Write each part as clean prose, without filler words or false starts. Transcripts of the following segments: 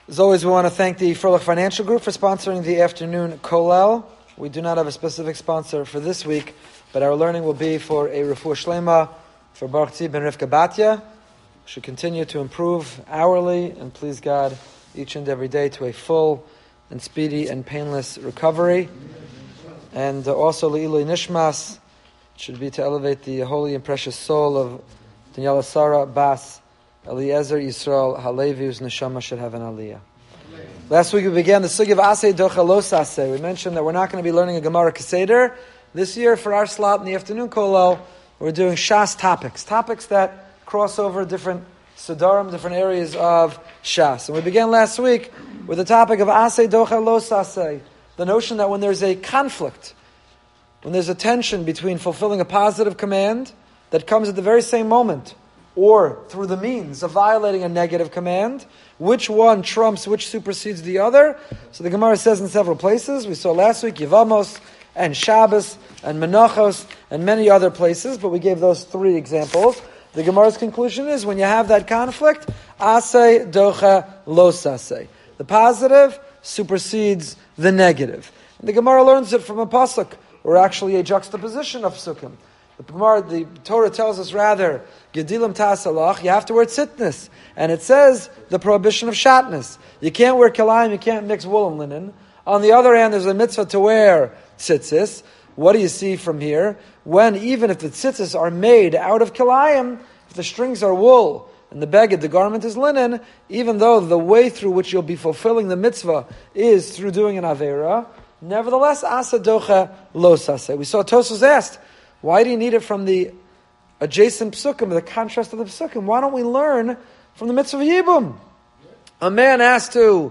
As always, we want to thank the Froelich Financial Group for sponsoring the afternoon Kollel. We do not have a specific sponsor for this week, but our learning will be for a Refuah Shlema for Baruch Tzvi ben Rivka Batya. Should continue to improve hourly and please God each and every day to a full and speedy and painless recovery. And also Le'ilui Nishmas should be to elevate the holy and precious soul of Daniela Sarah Bas Eliezer Yisrael Halevi, whose neshama should have an aliyah. Last week we began the sugi of Asay Docha Los Asay. We mentioned that we're not going to be learning a Gemara Keseder. This year, for our slot in the afternoon Kollel, we're doing Shas topics that cross over different Siddharim, different areas of Shas. And we began last week with the topic of Asay Docha Los Asay, the notion that when there's a conflict, when there's a tension between fulfilling a positive command that comes at the very same moment, or through the means of violating a negative command, which one trumps, which supersedes the other? So the Gemara says in several places. We saw last week Yevamos and Shabbos and Menachos and many other places, but we gave those three examples. The Gemara's conclusion is when you have that conflict, Asay Docha Los Asay. The positive supersedes the negative. And the Gemara learns it from a pasuk, or actually a juxtaposition of psukim. The Torah tells us rather, Gedilim Tasalach, you have to wear tzitnis. And it says the prohibition of shatnez. You can't wear kilayim, you can't mix wool and linen. On the other hand, there's a mitzvah to wear tzitzis. What do you see from here? When even if the tzitzis are made out of kilayim, if the strings are wool and the beged, the garment is linen, even though the way through which you'll be fulfilling the mitzvah is through doing an avera, nevertheless, asa docha los aseh. We saw Tosfos asked, why do you need it from the adjacent psukim, the contrast of the psukim? Why don't we learn from the mitzvah of Yibum? A man has to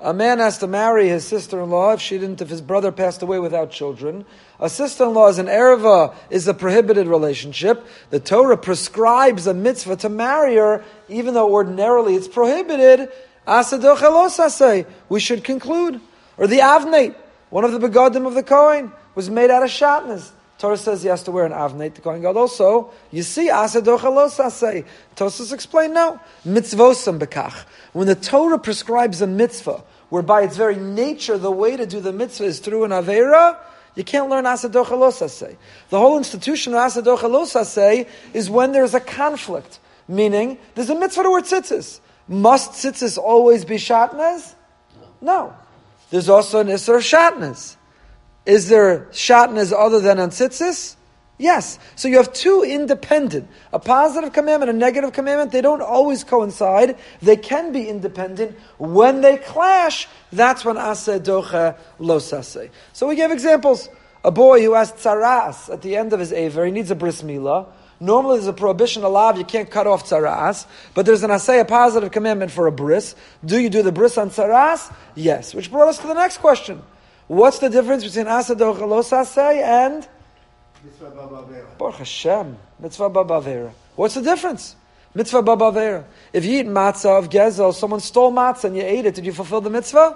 marry his sister-in-law if his brother passed away without children. A sister-in-law as an erva is a prohibited relationship. The Torah prescribes a mitzvah to marry her, even though ordinarily it's prohibited. Asadocha los aseh. We should conclude. Or the avnei, one of the begadim of the Kohen, was made out of shatnez. Torah says he has to wear an avnei to Kohen Gadol. Also, you see, Asadocha Los Aseh. Tosfos explained, no. Mitzvosam bekach. When the Torah prescribes a mitzvah, whereby its very nature, the way to do the mitzvah is through an avera, you can't learn Asadocha Los Aseh. The whole institution of Asadocha Los Aseh is when there's a conflict. Meaning, there's a mitzvah to wear tzitzis. Must tzitzis always be shatnez? No. There's also an isser of shatnez. Is there shatnez other than on tzitzis? Yes. So you have two independent, a positive commandment, a negative commandment. They don't always coincide. They can be independent. When they clash, that's when aseh docha los aseh. So we gave examples. A boy who has tzaras at the end of his aver, he needs a bris milah. Normally there's a prohibition alav, you can't cut off tzaras, but there's an aseh, a positive commandment for a bris. Do you do the bris on tzaras? Yes. Which brought us to the next question. What's the difference between Asay Docha Los Asay and Mitzvah Ba'Avera? Baruch Hashem, Mitzvah Ba'Avera. What's the difference? Mitzvah Ba'Avera. If you eat matzah of gezel, someone stole matzah and you ate it, did you fulfill the mitzvah?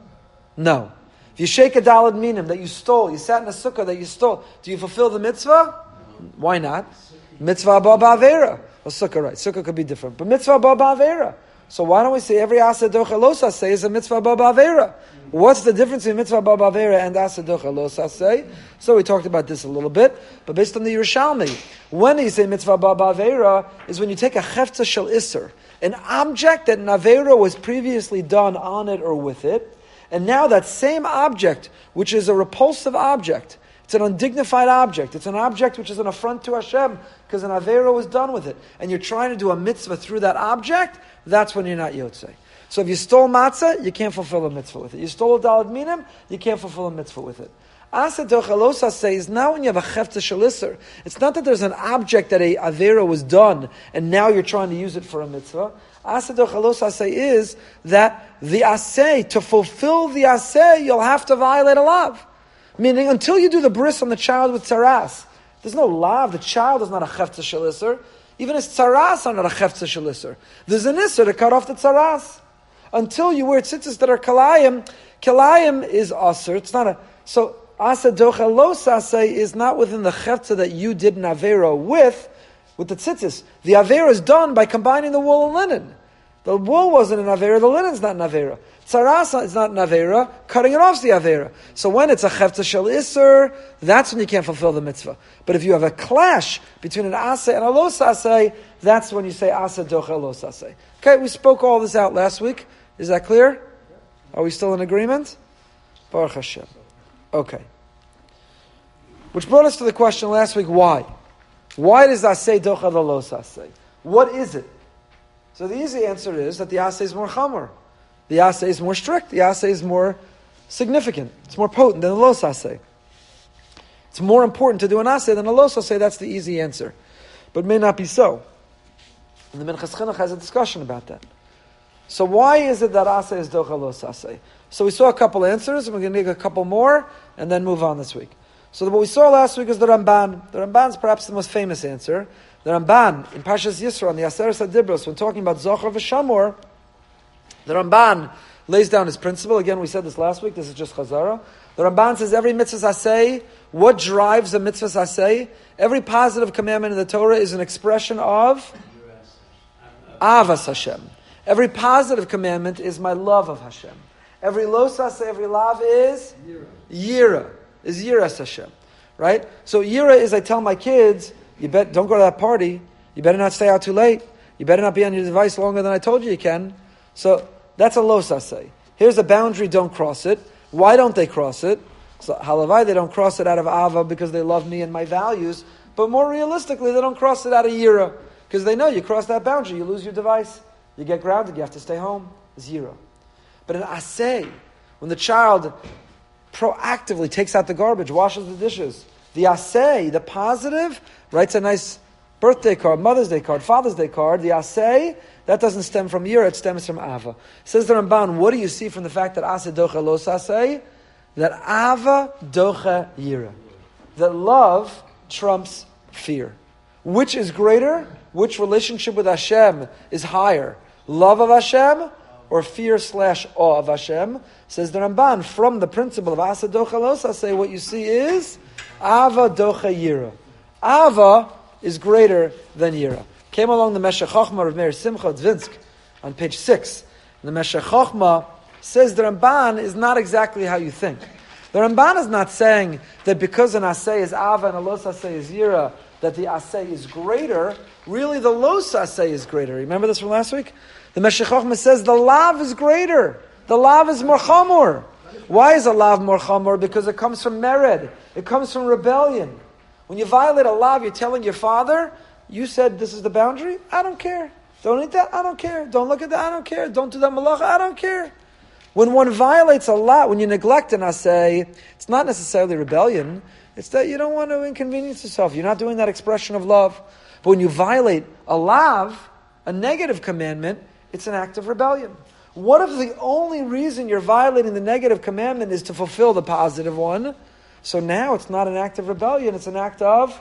No. If you shake a dalad minim that you stole, you sat in a sukkah that you stole, do you fulfill the mitzvah? Why not? Mitzvah Ba'Avera. Well, sukkah, right. Sukkah could be different. But Mitzvah Ba'Avera. So why don't we say every Asay Docha Los Asay is a Mitzvah Ba'Avera? What's the difference between Mitzvah Ba'Avera and Asay Docha Los Asay? So we talked about this a little bit, but based on the Yerushalmi, when you say Mitzvah Ba'Avera is when you take a Hefza Shel Isser, an object that an Avera was previously done on it or with it, and now that same object, which is a repulsive object, it's an undignified object. It's an object which is an affront to Hashem because an Avera was done with it. And you're trying to do a mitzvah through that object, that's when you're not Yotzei. So if you stole matzah, you can't fulfill a mitzvah with it. You stole a dalad minim, you can't fulfill a mitzvah with it. Asay Docha Los Asay is now when you have a Hefza Shel Isser. It's not that there's an object that a Avera was done and now you're trying to use it for a mitzvah. Asay Docha Los Asay is that the Asay, to fulfill the Asay, you'll have to violate a lav. Meaning, until you do the bris on the child with tzaras, there's no lav. The child is not a Hefza Shel Isser. Even his tzaras are not a Hefza Shel Isser. There's an Isser to cut off the tzaras. Until you wear tzitzis that are kilayim is Asr. It's not a... So, Asay Docha Los Asay is not within the Hefza that you did an Avera with the tzitzis. The Avera is done by combining the wool and linen. The wool wasn't an Avera, the linen's not an Avera. Tzarasa is not an Avera, cutting it off is the Avera. So when it's a Chefta Shel Isser, that's when you can't fulfill the mitzvah. But if you have a clash between an Aseh and a Los Aseh, that's when you say Aseh Docha Los Aseh. Okay, we spoke all this out last week. Is that clear? Are we still in agreement? Baruch Hashem. Okay. Which brought us to the question last week, why? Why does Aseh Docha Los Aseh? What is it? So the easy answer is that the Aseh is more Chamor. The Aseh is more strict. The Aseh is more significant. It's more potent than the Los Aseh. It's more important to do an Aseh than a Los Aseh. That's the easy answer. But it may not be so. And the Minchas Chinuch has a discussion about that. So why is it that Aseh is Docha Los Aseh? So we saw a couple answers, and we're going to make a couple more, and then move on this week. So what we saw last week is the Ramban. The Ramban is perhaps the most famous answer. The Ramban, in Parshas Yisro, on the Aseret HaDibros, when talking about Zochar v'Shamor, the Ramban lays down his principle. Again, we said this last week, this is just Chazara. The Ramban says every mitzvah aseh, what drives a mitzvah aseh? Every positive commandment in the Torah is an expression of Avas Hashem. Every positive commandment is my love of Hashem. Every los aseh, every lav is Yira, is Yiras Hashem. Right? So Yira is I tell my kids, don't go to that party, you better not stay out too late, you better not be on your device longer than I told you can. So that's a los aseh. Here's a boundary, don't cross it. Why don't they cross it? So halavai, they don't cross it out of ava because they love me and my values, but more realistically, they don't cross it out of yira because they know you cross that boundary, you lose your device, you get grounded, you have to stay home. Zero. But in aseh, when the child proactively takes out the garbage, washes the dishes, the aseh, the positive, writes a nice birthday card, Mother's Day card, Father's Day card, the aseh, that doesn't stem from yira, it stems from ava. Says the Ramban, what do you see from the fact that aseh docha los aseh? That ava docha yira. That love trumps fear. Which is greater? Which relationship with Hashem is higher? Love of Hashem or fear/awe of Hashem? Says the Ramban, from the principle of aseh docha los aseh, what you see is ava docha yira. Ava is greater than yira. Came along the Meshech Chochmah of Meir Simcha Dvinsk on page 6. And the Meshech Chochmah says the Ramban is not exactly how you think. The Ramban is not saying that because an aseh is ava and a los aseh is yira, that the aseh is greater. Really, the los aseh is greater. Remember this from last week? The Meshech Chochmah says the lav is greater. The lav is more chamor. Why is a lav more chamor? Because it comes from mered. It comes from rebellion. When you violate a lav, you're telling your father, you said this is the boundary, I don't care. Don't eat that, I don't care. Don't look at that, I don't care. Don't do that malacha, I don't care. When one violates a lot, when you neglect an aseh, it's not necessarily rebellion. It's that you don't want to inconvenience yourself. You're not doing that expression of love. But when you violate a lav, a negative commandment, it's an act of rebellion. What if the only reason you're violating the negative commandment is to fulfill the positive one? So now it's not an act of rebellion, it's an act of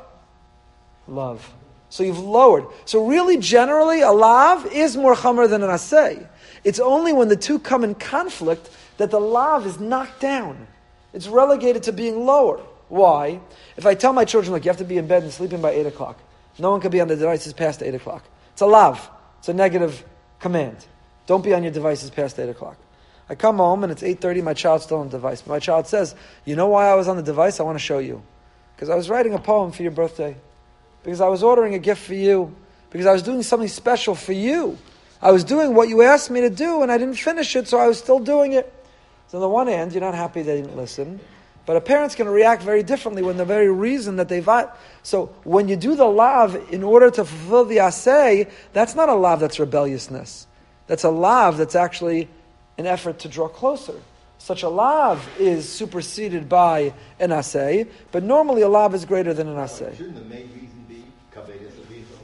love. So you've lowered. So really, generally, a lav is more chamer than an aseh. It's only when the two come in conflict that the lav is knocked down. It's relegated to being lower. Why? If I tell my children, look, you have to be in bed and sleeping by 8 o'clock. No one can be on the devices past 8 o'clock. It's a lav. It's a negative command. Don't be on your devices past 8 o'clock. I come home and it's 8:30, my child's still on the device. My child says, you know why I was on the device? I want to show you. Because I was writing a poem for your birthday. Because I was ordering a gift for you. Because I was doing something special for you. I was doing what you asked me to do and I didn't finish it, so I was still doing it. So on the one hand, you're not happy they didn't listen. But a parent's going to react very differently when the very reason that they violate. So when you do the lav in order to fulfill the aseh, that's not a lav that's rebelliousness. That's a lav that's actually an effort to draw closer. Such a lav is superseded by an aseh, but normally a lav is greater than an aseh. Shouldn't the main reason be kaved es?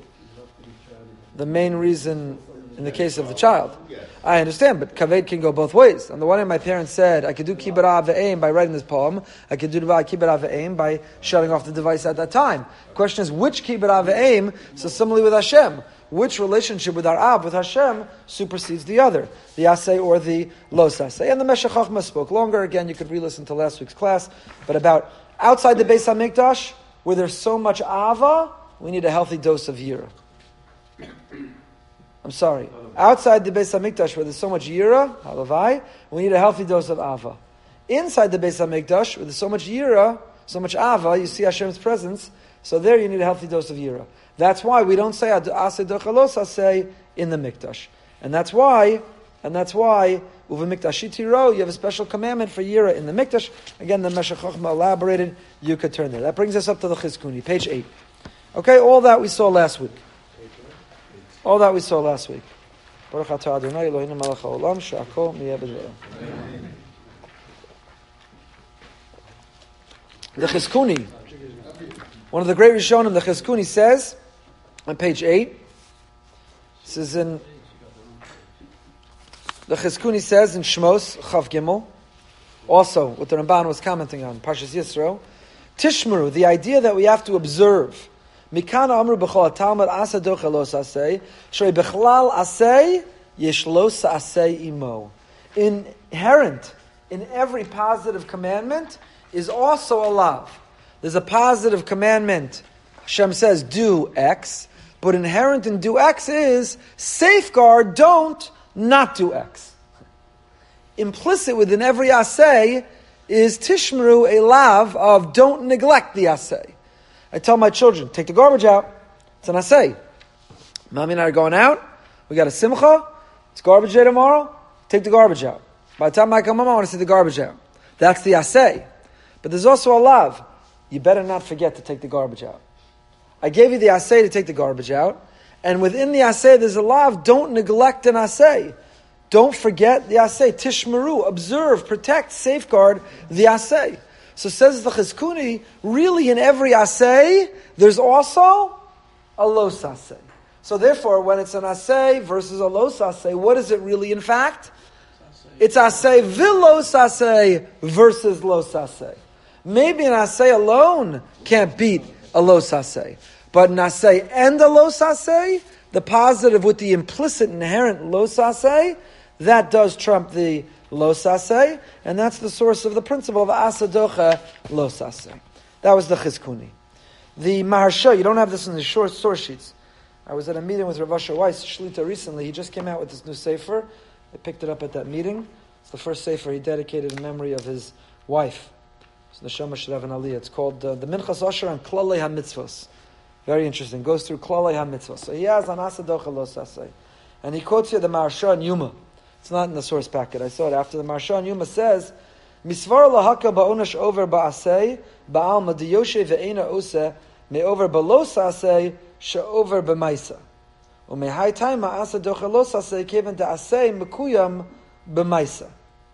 The main reason in the case of the child. I understand, but kaved can go both ways. On the one hand, my parents said, I could do kibbutz ve'eim by writing this poem. I could do kibbutz ve'eim by shutting off the device at that time. The question is, which kibbutz ve'eim? So similarly with Hashem, which relationship with our Ab, with Hashem, supersedes the other? The aseh or the los aseh? And the Meshech Chochmah spoke longer. Again, you could re-listen to last week's class. But about outside the Beis HaMikdash, where there's so much ava, we need a healthy dose of yira. Outside the Beis HaMikdash, where there's so much yira, halavai, we need a healthy dose of ava. Inside the Beis HaMikdash, where there's so much yira, so much ava, you see Hashem's presence, so there you need a healthy dose of yira. That's why we don't say aseh dochalos aseh in the mikdash. And that's why uva miktashitiro, you have a special commandment for yira in the mikdash. Again, the Meshech Chochmah elaborated, you could turn there. That brings us up to the Chizkuni, page 8. Okay, all that we saw last week. Baruch atah Adonai Eloheinu melech haolam, she'akol niyeh b'dvaro. The Chizkuni, one of the great Rishonim, the Chizkuni says, on page 8, this is in, the Chizkuni says in Shmos, Chav Gimel, also what the Ramban was commenting on, Parshas Yisro, Tishmeru, the idea that we have to observe, Mikana Amru B'chol HaTalmud Asa Docha Los Asei, Shrei B'chlal Asei, Yesh Los Asei Imo. Inherent in every positive commandment is also a lav. There's a positive commandment, Hashem says, do X, but inherent in do X is safeguard, don't not do X. Implicit within every asay is tishmeru, a lav of don't neglect the asay. I tell my children, take the garbage out. It's an asay. Mommy and I are going out. We got a simcha. It's garbage day tomorrow. Take the garbage out. By the time I come home, I want to see the garbage out. That's the asay. But there's also a lav. You better not forget to take the garbage out. I gave you the asay to take the garbage out. And within the asay, there's a lav. Don't neglect an asay. Don't forget the asay. Tishmeru, observe, protect, safeguard the asay. So says the Chizkuni, really in every asay, there's also a los asay. So therefore, when it's an asay versus a los asay, what is it really in fact? It's asay vilos asay versus los asay. Maybe an asay alone can't beat a los asay. But an asay and a los asay, the positive with the implicit inherent los asay, that does trump the los asay, and that's the source of the principle of asa docha los asay. That was the Chizkuni. The Maharsha, you don't have this in the short source sheets. I was at a meeting with Rav Asher Weiss, Shlita, recently. He just came out with this new sefer. I picked it up at that meeting. It's the first sefer he dedicated in memory of his wife. So the Neshama should have an aliyah. It's called the Minchas Asher on Klalei HaMitzvos. Very interesting. Goes through Klalei HaMitzvos. So he has an asa docha los asay. And he quotes here the Maharsha and Yuma. It's not in the source packet. I saw it after the Maharsha and Yuma says, Misvar lahaka ba'onash over ba'asei, ba'al madiyoshe ve'ena ose, me over ba'los asei, she'over b'maisa. U'mehai time ma'asa docha los asei, keven da'asei mekuyam b'maisa.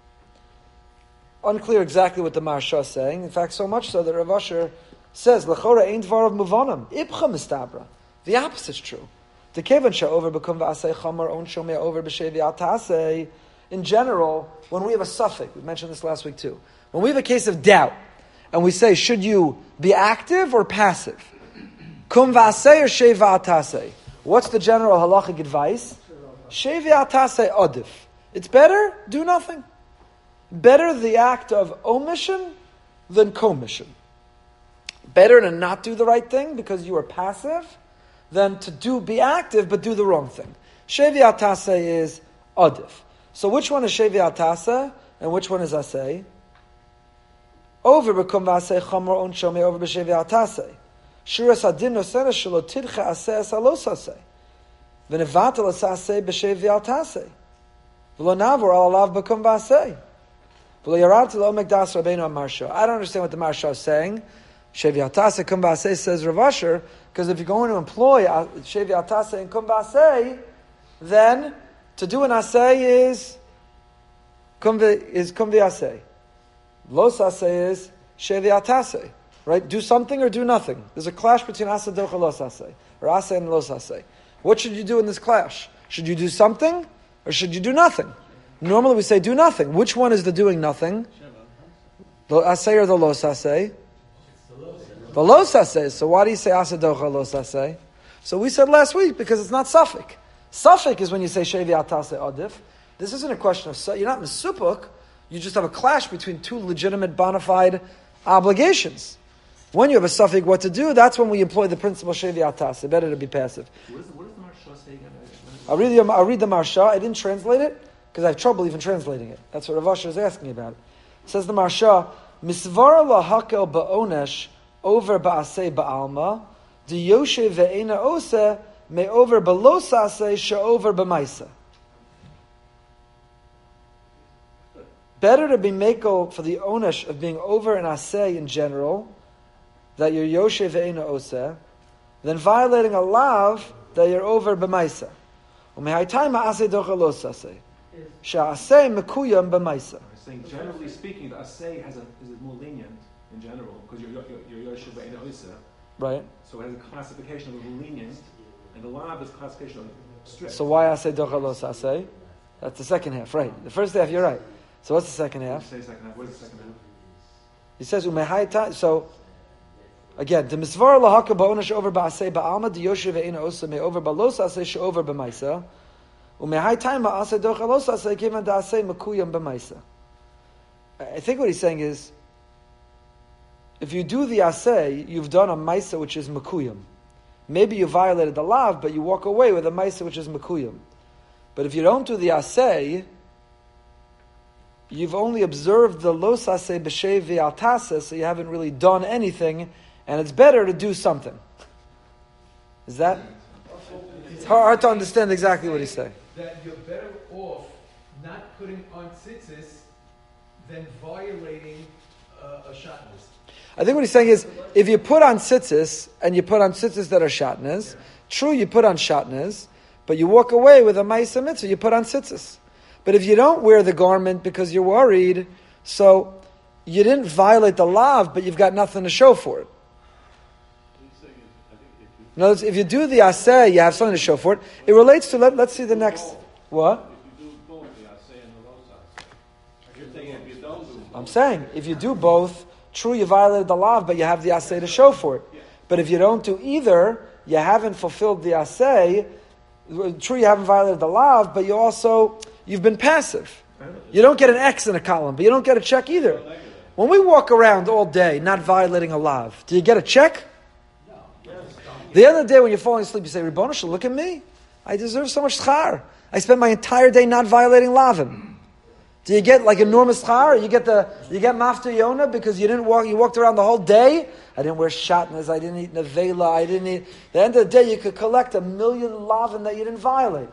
Unclear exactly what the Maharsha is saying. In fact, so much so that Rav Asher says, L'chora ein dvar of muvanam, ibcha mistabra. The opposite is true. The kevan she'over bekum v'asei chamar on shomei over b'shevi atasei. In general, when we have a suffix, we mentioned this last week too, when we have a case of doubt, and we say, should you be active or passive? Kum v'asei or shevi atasei? What's the general halachic advice? Shevi atasei odif. It's better, do nothing. Better the act of omission than commission. Better to not do the right thing because you are passive than to be active but do the wrong thing. Shevi atase is adif. So which one is shevi atase and which one is asay? Over bekum v'asay chamor on shomei over b'shevi atase. Shuras adin nosena shelo tidcha asay asalos asay. V'nevatel asay b'shevi atase. V'lo navor al alav bekum v'asay. I don't understand what the Maharsha is saying. Shevi Atase Kum Ba'aseh says Rav Asher, because if you're going to employ Shevi Atase and Kum Ba'aseh, then to do an Aseh is Kum V'aseh. Los Aseh is Shevi Atase. Right? Do something or do nothing. There's a clash between Asa Docha Los Aseh, or Aseh and Los Aseh. What should you do in this clash? Should you do something or should you do nothing? Normally we say do nothing. Which one is the doing nothing? The asay or the los asay? The los asay. So why do you say asa docha los asay? So we said last week because it's not suffix. Suffix is when you say shevi atase adif. This isn't a question of you're not mesupuk. You just have a clash between two legitimate bona fide obligations. When you have a suffix what to do, that's when we employ the principle shevi atase. Better to be passive. What does the Maharsha say again? I'll read the Marsha. I didn't translate it because I have trouble even translating it. That's what Rav Asher is asking about. It says the Marsha, Misvara lahakel ba'onesh over ba'aseh ba'alma, di yoshe ve'ena ose me over ba'los aseh she'over b'maisa. Better to be meko for the onesh of being over an aseh in general, that you're yoshe ve'ena ose, than violating a lav that you're over b'maisa. U'mehaytayim ha'aseh docha los aseh. She'aseh mekuyam b'maisa. Saying generally speaking, the asay is more lenient in general because you're Yoshev Be'ena Oisa. Right. So it has a classification of lenient, and the lav is classification of strict. So why asay docha los asay? That's the second half, right? The first half, you're right. So what's the second half? Say second half. What is the second half? He says umehayta. So again, the misvar lahaka ba'onesh over ba'asay ba'alma the Yoshev Be'ena Oisa me over ba'los asay she'over b'maisa umehayta ma'asay docha los asay given the asay mekuyam b'maisa. I think what he's saying is, if you do the asay, you've done a maisa which is makuyam. Maybe you violated the lav, but you walk away with a maisa which is makuyam. But if you don't do the asay, you've only observed the los asay b'shei v'altasa, so you haven't really done anything, and it's better to do something. Is that? It's hard to understand exactly what he's saying. That you're better off not putting on tzitzis than violating a shatnez. I think what he's saying is, if you put on tzitzis, and you put on tzitzis that are shatnez, true, you put on shatnez, but you walk away with a ma'isa mitzvah, you put on tzitzis. But if you don't wear the garment because you're worried, so you didn't violate the lav, but you've got nothing to show for it. In other words, if you do the aseh, you have something to show for it. It relates to, let's see the next, what? I'm saying, if you do both, true, you violated the lav, but you have the asay to show for it. But if you don't do either, you haven't fulfilled the asay. True, you haven't violated the lav, but you've been passive. You don't get an X in a column, but you don't get a check either. When we walk around all day not violating a lav, do you get a check? The other day when you're falling asleep, you say, Ribono Shel, look at me. I deserve so much schar. I spent my entire day not violating lavim. Do you get like enormous schar? You get mafta yona because you walked around the whole day? I didn't wear shatnez, I didn't eat nevela, At the end of the day, you could collect 1 million lavin that you didn't violate.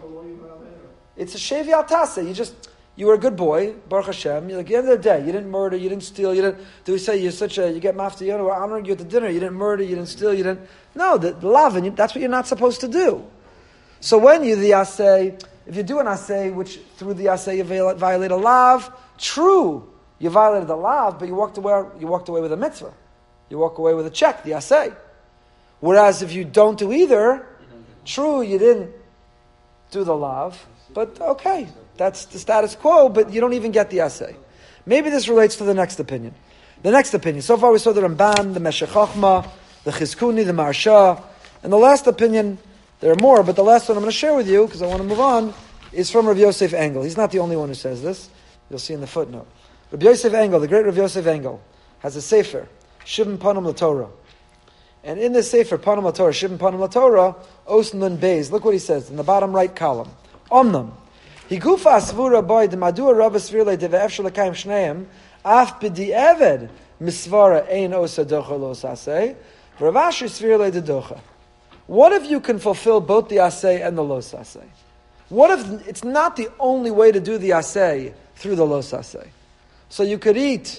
It's a shevi altase. You were a good boy, Baruch Hashem. At the end of the day, you didn't murder, you didn't steal, you get mafta yona, we're honoring you at the dinner, you didn't murder, you didn't steal, No, the lavin, that's what you're not supposed to do. So when you the asay, if you do an asay, which through the asay you violate a lav, true, you violated the lav, but you walked away with a mitzvah. You walk away with a check, the asay. Whereas if you don't do either, true, you didn't do the lav, but okay, that's the status quo, but you don't even get the asay. Maybe this relates to the next opinion. The next opinion. So far we saw the Ramban, the Meshech Chochmah, the Chizkuni, the Marsha, and the last opinion. There are more, but the last one I'm going to share with you, because I want to move on, is from Rav Yosef Engel. He's not the only one who says this. You'll see in the footnote. Rav Yosef Engel, the great Rav Yosef Engel, has a sefer, Shivim Panim LaTorah. And in this sefer, Panim LaTorah, Shivim Panim LaTorah, Osen Nun Beis, look what he says in the bottom right column. Omnam. Higufa asvura boy de madua rabba svirle de ve'ef shalakayim shneim, af b'di eved misvara ein osa docha lo saseh, v'Rav Asher svirle de docha. What if you can fulfill both the asay and the los asay? What if it's not the only way to do the asay through the los asay? So you could eat.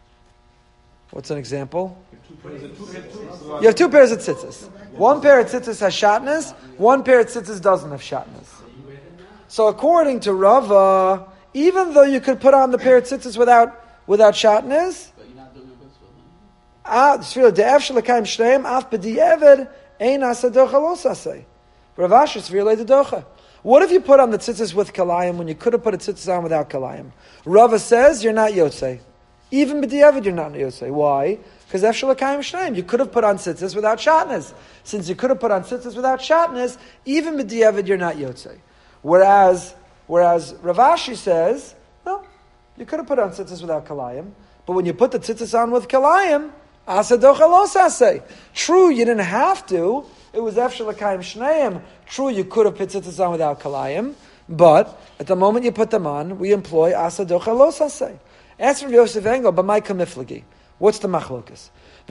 What's an example? You have 2 pairs of tzitzis. One pair of tzitzis has shatnez. One pair of tzitzis doesn't have shatnez. So according to Rava, even though you could put on the pair of tzitzis without shatnez, what if you put on the tzitzis with kalayim when you could have put a tzitzis on without kalayim? Rava says you're not yotzei. Even b'di'evid you're not yotzei. Why? Because efshel l'kayim shneim. You could have put on tzitzis without shatnez. Since you could have put on tzitzis without shatnez, even b'di'evid you're not yotzei. Whereas Rav Ashi says, no, you could have put on tzitzis without kalayim, but when you put the tzitzis on with kalayim, Asa docha lo saseh. True, you didn't have to. It was efshel l'kayim shneim. True, you could have put tzitzis on without kalayim, but at the moment you put them on, we employ asa docha lo saseh. Ask Rav Yosef Engel, but my kamiflagi. What's the machlokas?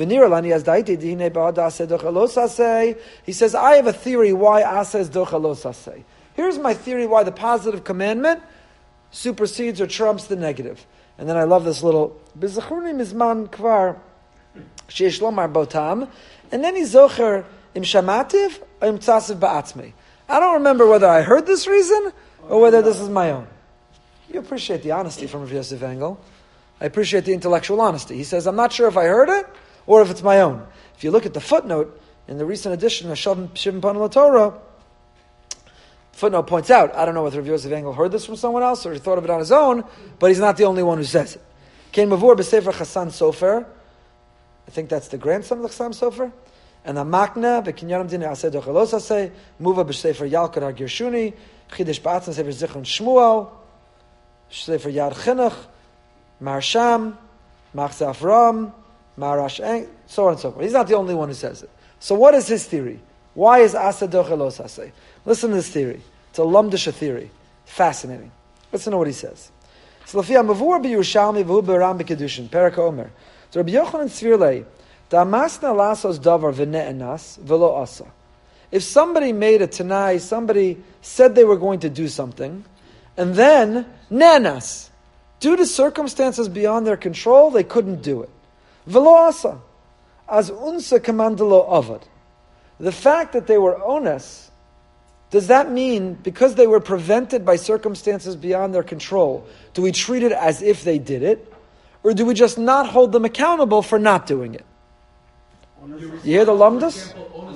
He says, I have a theory why asa is docha lo saseh. Here's my theory why the positive commandment supersedes or trumps the negative. And then I love this little B'zachruni mizman kvar sheish lomar botam, and then he's zocher im shamativ or im tzasiv ba'atzmi. I don't remember whether I heard this reason or whether this is my own. You appreciate the honesty from Rav Yosef Engel. I appreciate the intellectual honesty. He says, I'm not sure if I heard it or if it's my own. If you look at the footnote in the recent edition of Shivim Panel Torah, footnote points out, I don't know whether Rav Yosef Engel heard this from someone else or he thought of it on his own, but he's not the only one who says it. Kain Mavur b'Sefer Chassan Sofer, I think that's the grandson of the Chassam Sofer, and the Makna b'Kinyanim Din Aseh Docha Lo Saseh, Muva b'Sefer Yalkut HaGershuni, Chidesh Ba'atzim Sefer Zichron Shmuel, Sefer Yad Chinuch, Marsham, Machzah Avram, Marash Eng, so on and so forth. He's not the only one who says it. So what is his theory? Why is Asa Docha Lo Saseh? Listen to this theory. It's a Lamdisha theory. Fascinating. Listen to what he says. So Lafia Mavur b'Yerushalmi v'hu b'Ram b'Kedushin, Perek Omer. So Rabbi Yochanan Tzvirlei, Da'amasna lasos davar v'ne'enas v'lo asa. If somebody made a Tanai, somebody said they were going to do something, and then, ne'enas, due to circumstances beyond their control, they couldn't do it. V'lo asa. As unsa kamandalo avad. The fact that they were ones, does that mean, because they were prevented by circumstances beyond their control, do we treat it as if they did it? Or do we just not hold them accountable for not doing it? You hear the lamdas?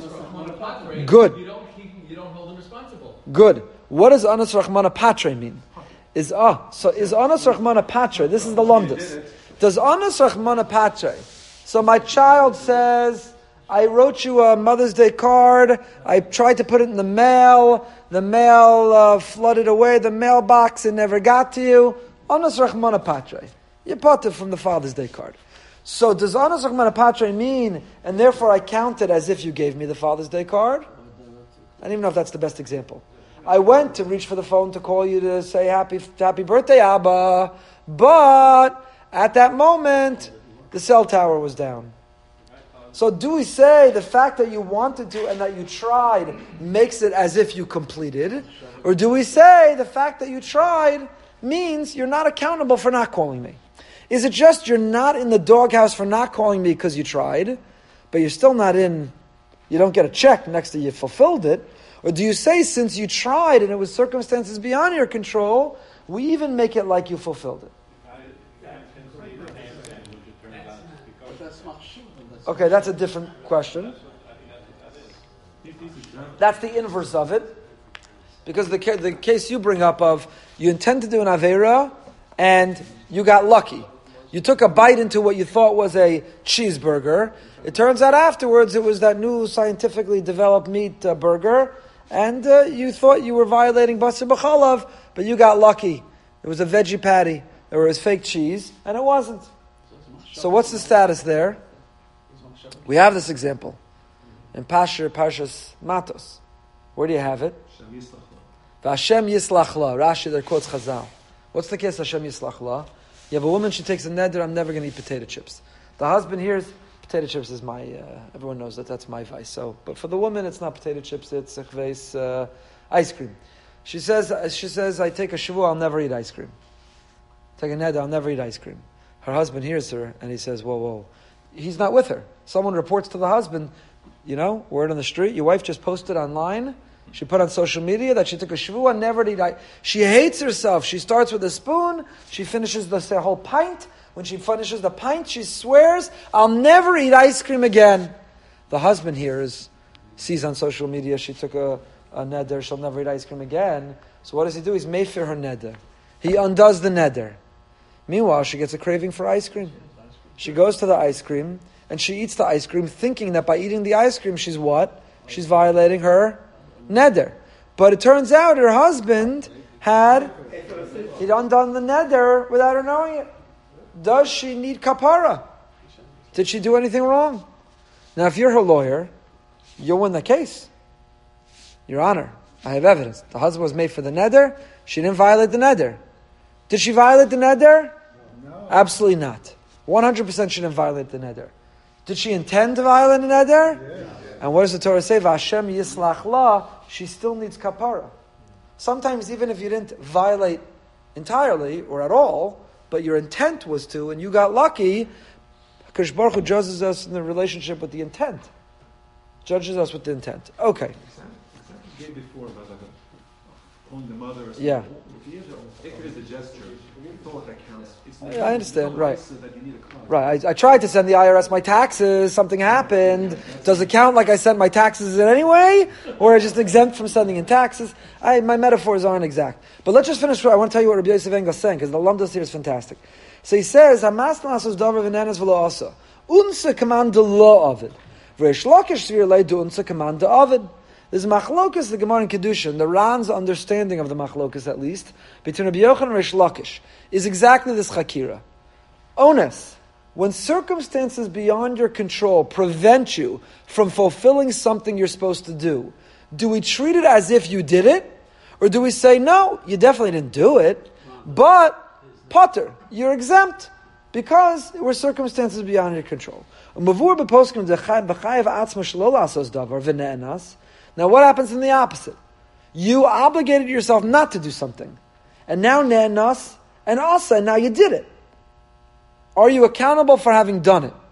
Good. You don't hold them responsible. Good. What does Anas Rahmana Patre mean? Is Anas Rahmana Patre, this is the lamdas. Does Anas Rahmana Patre, so my child says, I wrote you a Mother's Day card, I tried to put it in the mail flooded away the mailbox, it never got to you. Anas Rahmana Patre. You bought it from the Father's Day card. So does Anas Rahmana Patre mean, and therefore I count it as if you gave me the Father's Day card? I don't even know if that's the best example. I went to reach for the phone to call you to say happy birthday, Abba, but at that moment, the cell tower was down. So do we say the fact that you wanted to and that you tried makes it as if you completed? Or do we say the fact that you tried means you're not accountable for not calling me? Is it just you're not in the doghouse for not calling me because you tried, but you're still not in, you don't get a check next to you fulfilled it? Or do you say since you tried and it was circumstances beyond your control, we even make it like you fulfilled it? Okay, that's a different question. That's the inverse of it. Because the case you bring up of, you intend to do an Aveira, and you got lucky. You took a bite into what you thought was a cheeseburger. It turns out afterwards it was that new scientifically developed meat burger, and you thought you were violating Basar B'chalav, but you got lucky. It was a veggie patty, or it was fake cheese, and it wasn't. So what's the status there? We have this example in Parshas Matos. Where do you have it? Hashem Yislach La. Rashi there quotes Chazal. What's the case of Hashem Yislach La? You have a woman, she takes a neder, I'm never going to eat potato chips. The husband hears, potato chips is my, everyone knows that's my vice. So, but for the woman, it's not potato chips, it's ice cream. She says, I take a shavua, I'll never eat ice cream. Take a neder, I'll never eat ice cream. Her husband hears her, and he says, whoa. He's not with her. Someone reports to the husband, word on the street, your wife just posted online, she put on social media that she took a shavua, never to eat ice. She hates herself. She starts with a spoon, she finishes the whole pint. When she finishes the pint, she swears, I'll never eat ice cream again. The husband sees on social media she took a neder, she'll never eat ice cream again. So what does he do? He's mefer her neder. He undoes the neder. Meanwhile, she gets a craving for ice cream. She goes to the ice cream, and she eats the ice cream, thinking that by eating the ice cream, she's what? She's violating her neder. But it turns out her husband he'd undone the neder without her knowing it. Does she need kapara? Did she do anything wrong? Now, if you're her lawyer, you'll win the case. Your Honor, I have evidence. The husband was made for the neder. She didn't violate the neder. Did she violate the neder? No. Absolutely not. 100% she didn't violate the neder. Did she intend to violate the neder? Yeah. And what does the Torah say? Vashem yislach la. She still needs kapara. Sometimes even if you didn't violate entirely or at all, but your intent was to, and you got lucky, HaKadosh Baruch Hu judges us in the relationship with the intent. Judges us with the intent. Okay. Example you gave before about calling the mother or something. Yeah. If it is a gesture, thought that counts. It's I understand, right. That you need a card. Right. I tried to send the IRS my taxes. Something happened. Does it count like I sent my taxes in anyway? Or I just exempt from sending in taxes? My metaphors aren't exact. But let's just finish. I want to tell you what Rabbi Yosef Engel is saying, because the Lamdas here is fantastic. So he says, Hamas nasos davar v'nenes v'lo asa. Unsa command the law of it. V'resh lakish svir lei do unsa command of it. There's machlokas, the Gemara in Kedushin, the Ran's understanding of the machlokas at least, between Rabbi Yochanan and Resh Lakish, is exactly this chakira. Ones, when circumstances beyond your control prevent you from fulfilling something you're supposed to do we treat it as if you did it? Or do we say, no, you definitely didn't do it, but potter, you're exempt, because there were circumstances beyond your control. Now what happens in the opposite? You obligated yourself not to do something. And now ne'enas and asa, and now you did it. Are you accountable for having done it?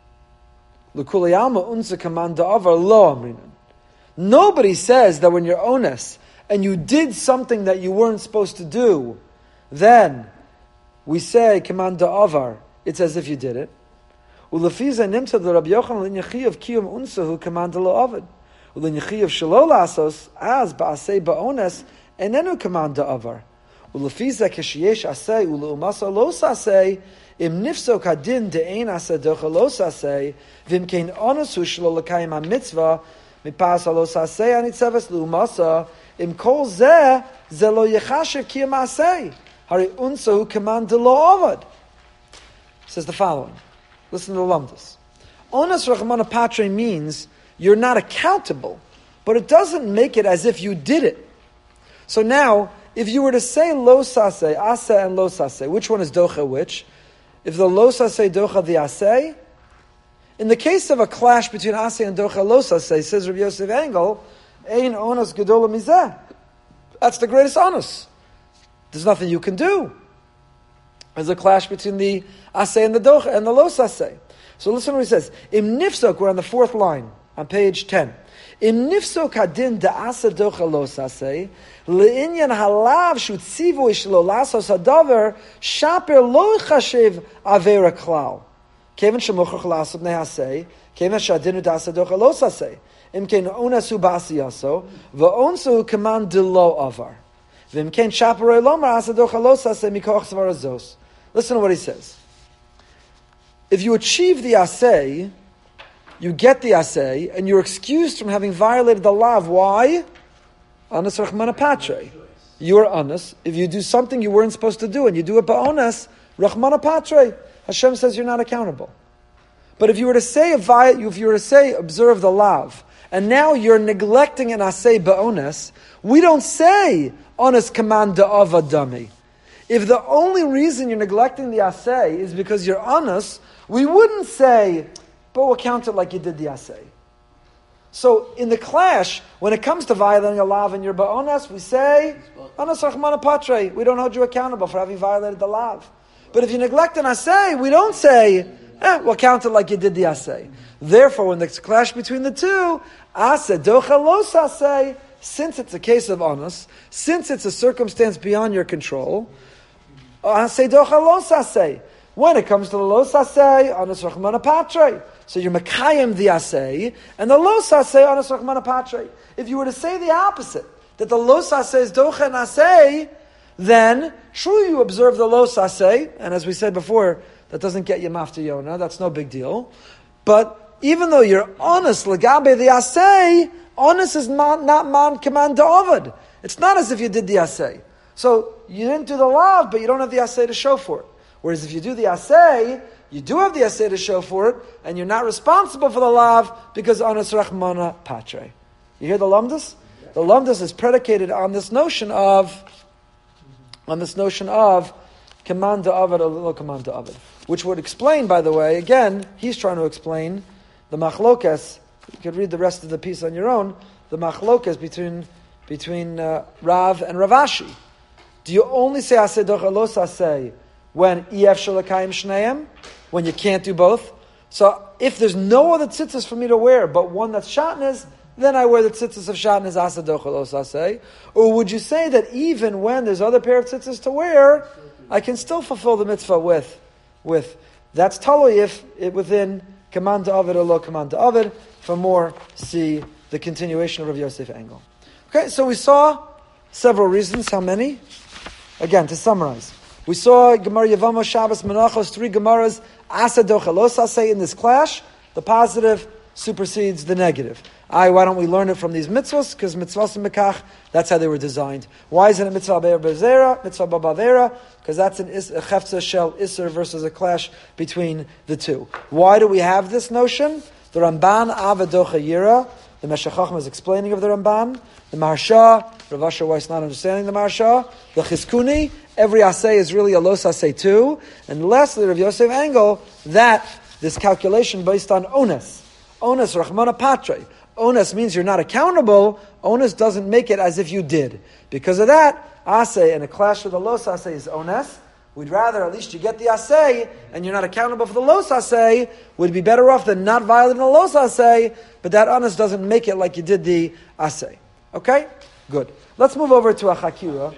Nobody says that when you're honest and you did something that you weren't supposed to do, then we say command da'avar, it's as if you did it. Ulefiza nimta the Rabbi Yochanan l'nyachiyav kiyum unsahu command da'avar. Ulenyachiyav shelo lasos as ba'asei ba'ones enenu command da'avar. Ulefiza keshiyesh asei uleumasa los asei im nifsok hadin de'ein aseh docha los asei vim kein onosu shelo l'kayim ha-mitzvah mipas alos asei anitzeves leumasa im kol zeh ze lo yechashev kiyum asei hari unsahu command da'avar. Says the following. Listen to the Lamdas. Onas Rachmana Patre means you're not accountable, but it doesn't make it as if you did it. So now, if you were to say lo saseh, aseh and lo saseh, which one is docha which? If the lo saseh docha the aseh, in the case of a clash between aseh and docha lo saseh, says Rabbi Yosef Engel, ein onas gedola mizeh. That's the greatest onas. There's nothing you can do. There's a clash between the aseh and the docha and the lo saseh. So listen to what he says. Im nifsok, we're on the fourth line, on page 10. Im nifsok hadin da asa docha lo saseh, le'inyan halav shu tzivu ishlo lasos hadavar, shaper lo chashev avera klal. Kevan shemochach lasot nehaseh, kevan shadinu da asa docha lo saseh. Im ken onasu ba'asiyaso, va'onsu command de lo avar. V'im ken shaper lomar asa docha lo saseh mikoch svarazos. Listen to what he says. If you achieve the aseh, you get the aseh, and you're excused from having violated the law. Why? Anas Rachmana Patre. You are anas. If you do something you weren't supposed to do, and you do it ba'onas, Rachmana Patre, Hashem says you're not accountable. But if you were to say observe the law, and now you're neglecting an aseh ba'onas, we don't say anas command da'ava dami. If the only reason you're neglecting the aseh is because you're anas, we wouldn't say, but we'll count it like you did the aseh. So in the clash, when it comes to violating a law and you're ba'onas, we say, anas rachmana patre, we don't hold you accountable for having violated the law. But if you neglect an aseh, we don't say, we'll count it like you did the aseh. Therefore, when there's a clash between the two, aseh docha los aseh, since it's a case of anas, since it's a circumstance beyond your control, aseh docha los aseh. When it comes to the lo saseh, anas rachmana patre. So you're mekayim the aseh, and the lo saseh, anas rachmana patre. If you were to say the opposite, that the lo saseh is docha and aseh, then true you observe the lo saseh, and as we said before, that doesn't get you mafta yona, that's no big deal. But even though you're honest, legabe the aseh, honest is not man command da'avad. It's not as if you did the aseh. So you didn't do the lav, but you don't have the aseh to show for it. Whereas if you do the asay, you do have the asay to show for it, and you're not responsible for the lav because anas rachmana patre. You hear the lamdas? The lamdas is predicated on this notion of command da'avid or lo command da'avid, which would explain, by the way, again, he's trying to explain the machlokas. You could read the rest of the piece on your own. The machlokas between Rav and Ravashi. Do you only say aseh docha lo saseh when ef shalakayim shneim, when you can't do both? So if there's no other tzitzis for me to wear but one that's shatnez, then I wear the tzitzis of shatnez aseh docha lo saseh. Or would you say that even when there's other pair of tzitzis to wear, I can still fulfill the mitzvah with that's totally if it within command da'avid or lo command da'avid. For more, see the continuation of Rav Yosef Engel. Okay, so we saw several reasons. How many? Again, to summarize. We saw Gemara Yevamos, Shabbos, Menachos, 3 Gemaras, Aseh docha lo saseh in this clash. The positive supersedes the negative. Why don't we learn it from these mitzvahs? Because mitzvahs and mekach, that's how they were designed. Why isn't it mitzvah be'er mitzvah ba'bavera? Because that's a chefza shel iser versus a clash between the two. Why do we have this notion? The Ramban Avadocha Yira, the Meshech Chochmah is explaining of the Ramban. The Maharsha, Rav Asher Weiss not understanding the Maharsha. The Chizkuni, every asay is really a los asay too. And lastly, Rav Yosef Engel, that this calculation based on onus. Onus, Rachmana Patre. Onus means you're not accountable. Onus doesn't make it as if you did. Because of that, asay and a clash with the los asay is onus. We'd rather at least you get the asay and you're not accountable for the los asay. Would be better off than not violating the los asay, but that honest doesn't make it like you did the asay. Okay? Good. Let's move over to a chakira.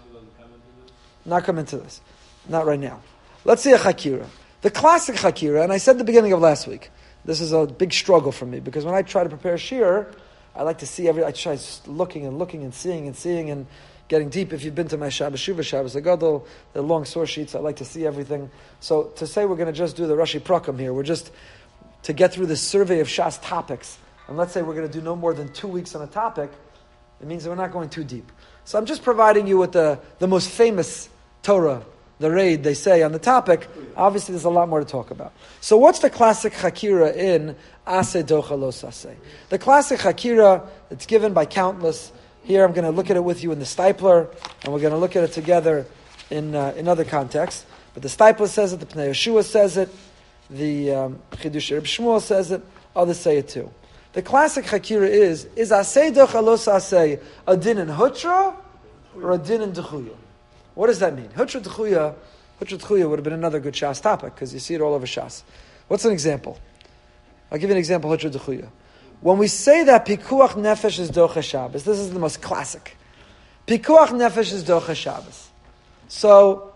Not come into this. Not right now. Let's see a chakira. The classic chakira, and I said at the beginning of last week, this is a big struggle for me, because when I try to prepare shir, I like to see I try looking and seeing and getting deep. If you've been to my Shabbos Shuvah, Shabbos Agadol, the long source sheets, I like to see everything. So to say we're going to just do the Rashi Prakam here, we're just to get through this survey of Shas topics, and let's say we're going to do no more than 2 weeks on a topic, it means that we're not going too deep. So I'm just providing you with the most famous Torah, the raid, they say, on the topic. Obviously, there's a lot more to talk about. So what's the classic chakira in Aseh Docha Lo Saseh? The classic chakira, it's given by countless. Here I'm going to look at it with you in the Stipler, and we're going to look at it together in other contexts. But the Stipler says it, the Pnei Yeshua says it, the Chidush Reb Shmuel says it, others say it too. The classic chakira is Aseh Docha Lo Saseh a din in Hutra or a din in Dechuya? What does that mean? Hutra Dechuya would have been another good Shas topic, because you see it all over Shas. What's an example? I'll give you an example, Hutra Dechuya. When we say that Pikuach Nefesh is Docha Shabbos, this is the most classic. Pikuach Nefesh is Docha Shabbos. So,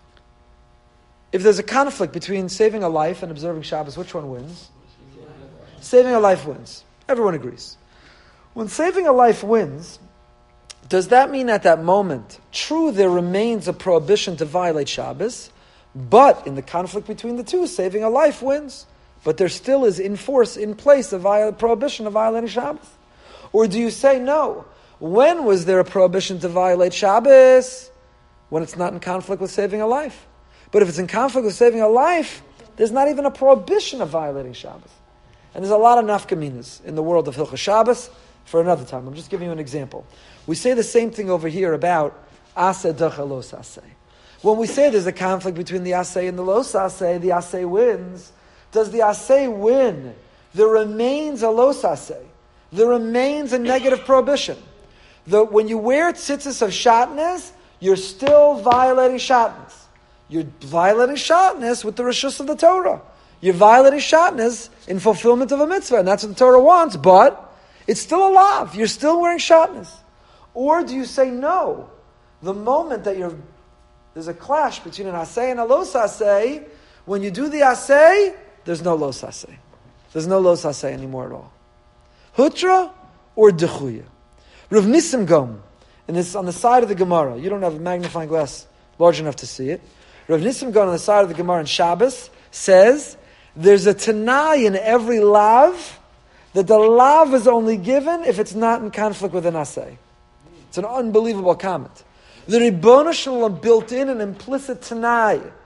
if there's a conflict between saving a life and observing Shabbos, which one wins? Saving a life wins. Everyone agrees. When saving a life wins, does that mean at that moment, true, there remains a prohibition to violate Shabbos, but in the conflict between the two, saving a life wins? But there still is in place, a prohibition of violating Shabbos? Or do you say, no, when was there a prohibition to violate Shabbos? When it's not in conflict with saving a life. But if it's in conflict with saving a life, there's not even a prohibition of violating Shabbos. And there's a lot of nafkaminas in the world of Hilchos Shabbos for another time. I'm just giving you an example. We say the same thing over here about Aseh Docha Lo Saseh. When we say there's a conflict between the Aseh and the Lo Saseh, the Aseh wins. Does the Aseh win? There remains a Lo Saseh. There remains a negative prohibition. When you wear tzitzis of shatnez, you're still violating shatnez. You're violating shatnez with the reshus of the Torah. You're violating shatnez in fulfillment of a mitzvah, and that's what the Torah wants, but it's still a lav. You're still wearing shatnez. Or do you say no? The moment that there's a clash between an asay and a lo saseh, when you do the asay, there's no lo saseh. There's no lo saseh anymore at all. Hutra or dechuya? Rav Nisim Gom, and this is on the side of the Gemara. You don't have a magnifying glass large enough to see it. Rav Nisim Gom on the side of the Gemara in Shabbos says there's a tanai in every lav that the lav is only given if it's not in conflict with an asay. It's an unbelievable comment. The Ribono Shel Olam built in an implicit tanai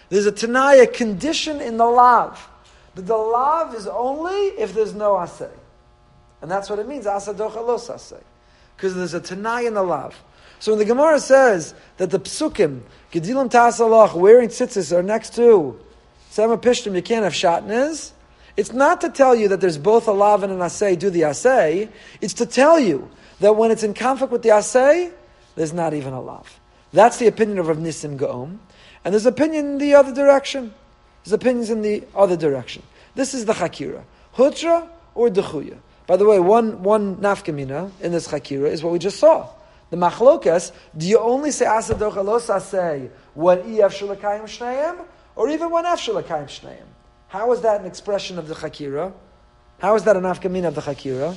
There's a Tanaya condition in the lav. But the lav is only if there's no asay. And that's what it means, asa docha los asay. Because there's a Tanaya in the lav. So when the Gemara says that the psukim, Gedilim Tasalach, wearing tzitzis are next to Sema Pishtim, you can't have shatnez, it's not to tell you that there's both a lav and an asay, do the asay. It's to tell you that when it's in conflict with the asay, there's not even a lav. That's the opinion of Rav Nissim Gaon. And there's opinion in the other direction. There's opinions in the other direction. This is the Chakira. Hutra or Dechuya. By the way, one nafkamina in this Chakira is what we just saw. The Machlokas, do you only say Asa Docha Los Asay when Ef Shulakayim Shneim, or even when Ef Shulakayim Shneim? How is that an expression of the Chakira? How is that a nafkamina of the Chakira?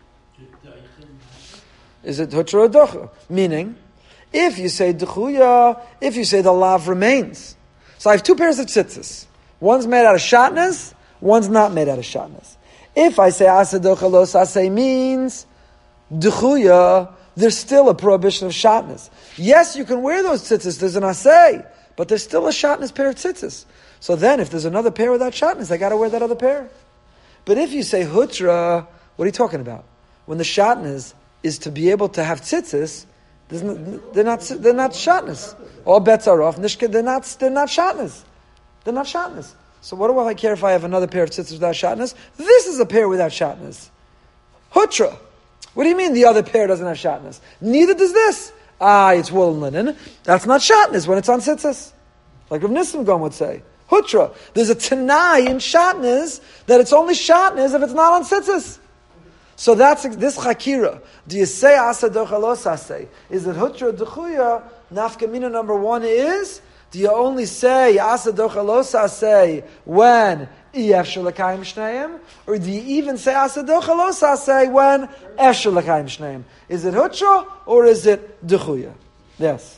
Is it Hutra or Docha? Meaning, if you say Dechuya, if you say the lav remains. So I have two pairs of tzitzis. One's made out of shatnez, one's not made out of shatnez. If I say Asa Docha Los Asay means Dechuya, there's still a prohibition of shatnez. Yes, you can wear those tzitzis, there's an asay, but there's still a shatnez pair of tzitzis. So then, if there's another pair without shatnez, I got to wear that other pair. But if you say hutra, what are you talking about? When the shatnez is to be able to have tzitzis, they're not shatnez. All bets are off. They're not shatnez. They're not shatnez. So what do I care if I have another pair of tzitzis without shatnez? This is a pair without shatnez. Hutra. What do you mean the other pair doesn't have shatnez? Neither does this. It's wool and linen. That's not shatnez when it's on tzitzis. Like Rav Nissim Gaon would say. Hutra. There's a tanai in shatnez that it's only shatnez if it's not on tzitzis. So that's this chakira. Do you say asa docha los asay? Is it hutra dechuya? Nafkamina number one is, do you only say asa docha los asay when Ef Shulakayim Shneim, or do you even say Asa Docha Los Asay when Ef Shulakayim Shneim? Is it Hutra or is it Dechuya? Yes.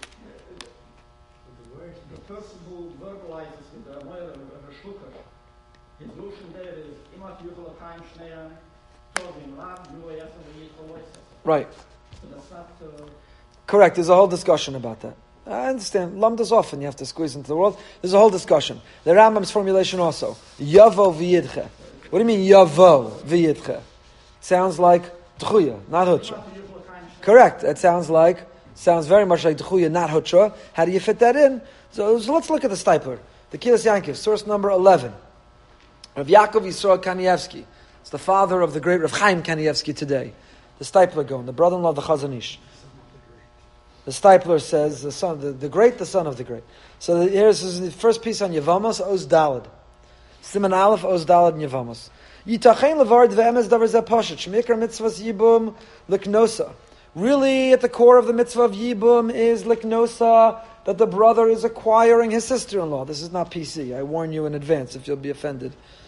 The person who verbalizes with the word of a shluker, his notion there is Imat Yuchalakayim Shneim, Tovim Lat, Yulayas, and Yichalois. Right. So that's not. Correct. There's a whole discussion about that. I understand. Lamdas often you have to squeeze into the world. There's a whole discussion. The Rambam's formulation also. Yavo v'yidche. What do you mean Yavo v'yidche? Sounds like T'chuya, not Hutra. Correct. It sounds very much like T'chuya, not Hutra. How do you fit that in? So let's look at the Stipler. The Kilas Yankiv, source number 11. Rav Yaakov Yisrael Kanievsky. It's the father of the great Rav Chaim Kanievsky today. The Stipler Gaon, the brother-in-law of the Chazon Ish. The Stipler says, the son of the great. So here's the first piece on Yevamos, Oz Dalad. Siman Aleph, Oz Dalad, and Yevamos. Yitachein levard ve'emes davar zeh poshet. Shemikar mitzvahs yibum liknosa. Really, at the core of the mitzvah of yibum is liknosa, that the brother is acquiring his sister-in-law. This is not PC. I warn you in advance if you'll be offended.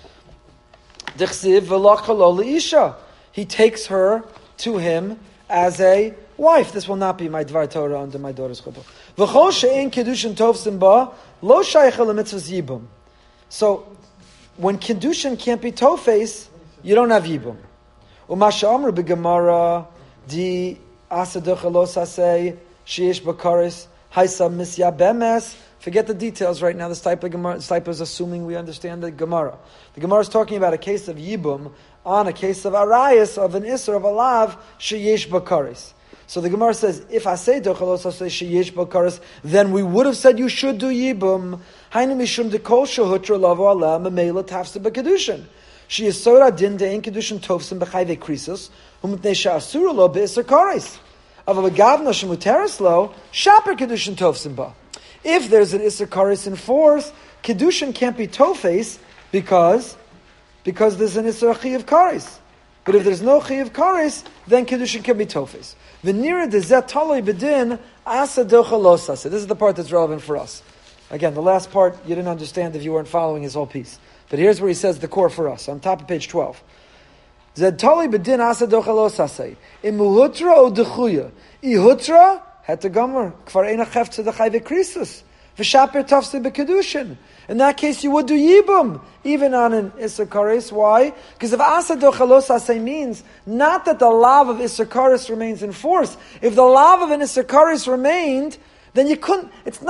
Dichsiv v'lach halo le'isha. He takes her to him as a wife. This will not be my Dvar Torah under my daughter's chuppah. V'chol she'ein kedushin tovsim ba, lo shaycha lemitzvahs yibum. So, when kedushin can't be tofes, you don't have yibum. Umasha amru b'gemara di asaducha lo sasei sheish bakaris haisa misya bemes. Forget the details right now. This type of Gemara, this type is assuming we understand the Gemara. The Gemara is talking about a case of yibum on a case of arayas of an isser of a lav sheyesh bakaris. So the Gemara says, if I say dochalos asay sheyesh bakaris, then we would have said you should do yibum. Hainu mishum dekol shehutra lavo ala memela tafsa b'kedushin. She is sora din de'en kedushin tovsim b'chayve krisus humutnei she'asura lo be'isser karis. Of a begavna shemuteres lo shaper kedushin tovsim ba. If there's an isser karis in force, kedushin can't be tofes because there's an isser chiyav karis. But if there's no chiyav karis, then kedushin can be tofes. V'nira dezet taloi bedin asa docha los asa. This is the part that's relevant for us. Again, the last part you didn't understand if you weren't following his whole piece. But here's where he says the core for us, on top of page 12. Zed taloi bedin asa docha los asa. Imuhutra o dechuya. Ihutra het the gomer kvar ena cheft to the chayve krisus. V'shaper tafse bekedushin. In that case, you would do yibum, even on an Isser Kares. Why? Because if Asa Dochalos Asay means not that the lav of Isser Kares remains in force. If the lav of an Isser Kares remained, then you couldn't, it's not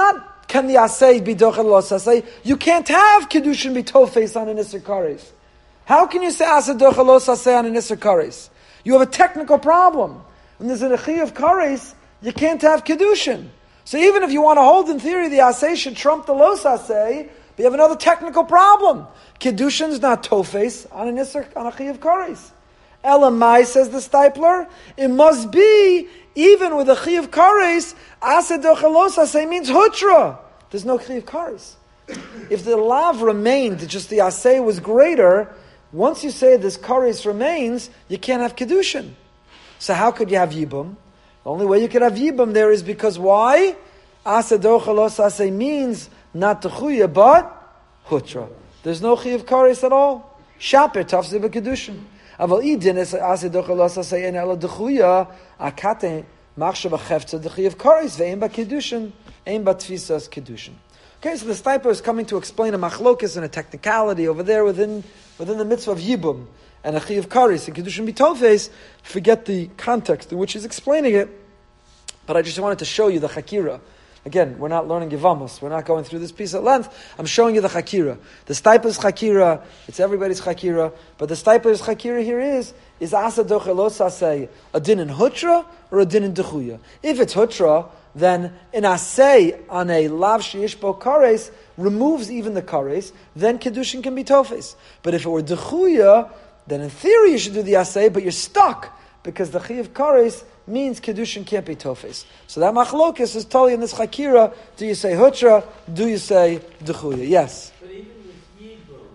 can the asay be dochel los asay? You can't have kedushin be tofes on an iser kares. How can you say asay dochel los asay on an iser kares? You have a technical problem. When there's an achi of kares, you can't have kedushin. So even if you want to hold in theory the asay should trump the los asay, but you have another technical problem. Kedushin's not tofes on an iser on achi of kares. Elamai, says the Stipler, it must be, even with a chi of kares, aseh dochel los aseh means hutra. There's no chi of kares. If the lav remained, just the aseh was greater, once you say this kares remains, you can't have kedushin. So how could you have yibum? The only way you could have yibum there is because why? Aseh dochel los aseh means not techuya, but hutra. There's no chi of kares at all. Shaper tafseh b'kedushin. Aval idin es aseh dochel los aseh en ela dechuya akate machshav achefta dechi of kares ve'en ba kedushin ein ba tfisas kedushin. Okay, so the Stipler is coming to explain a machlokus and a technicality over there within the mitzvah of yibum and a chi of kares and kedushin bitofes. Forget the context in which he's explaining it, but I just wanted to show you the chakira. Again, we're not learning Yevamos. We're not going through this piece at length. I'm showing you the Chakira. The Stipler's Chakira, it's everybody's Chakira, but the Stipler's Chakira here is Asa Dochel Los Aseh a din in Hutra or a din in Dechuya? If it's Hutra, then an Aseh on a Lav Sheish Bo Kares removes even the Kares, then Kedushin can be Tofes. But if it were Dechuya, then in theory you should do the Aseh, but you're stuck, because the Chi of Kares means Kedushin can't be Tofes. So that machlokes is totally in this Chakira. Do you say Hutra? Do you say Dechuya? Yes? But even with Yibum,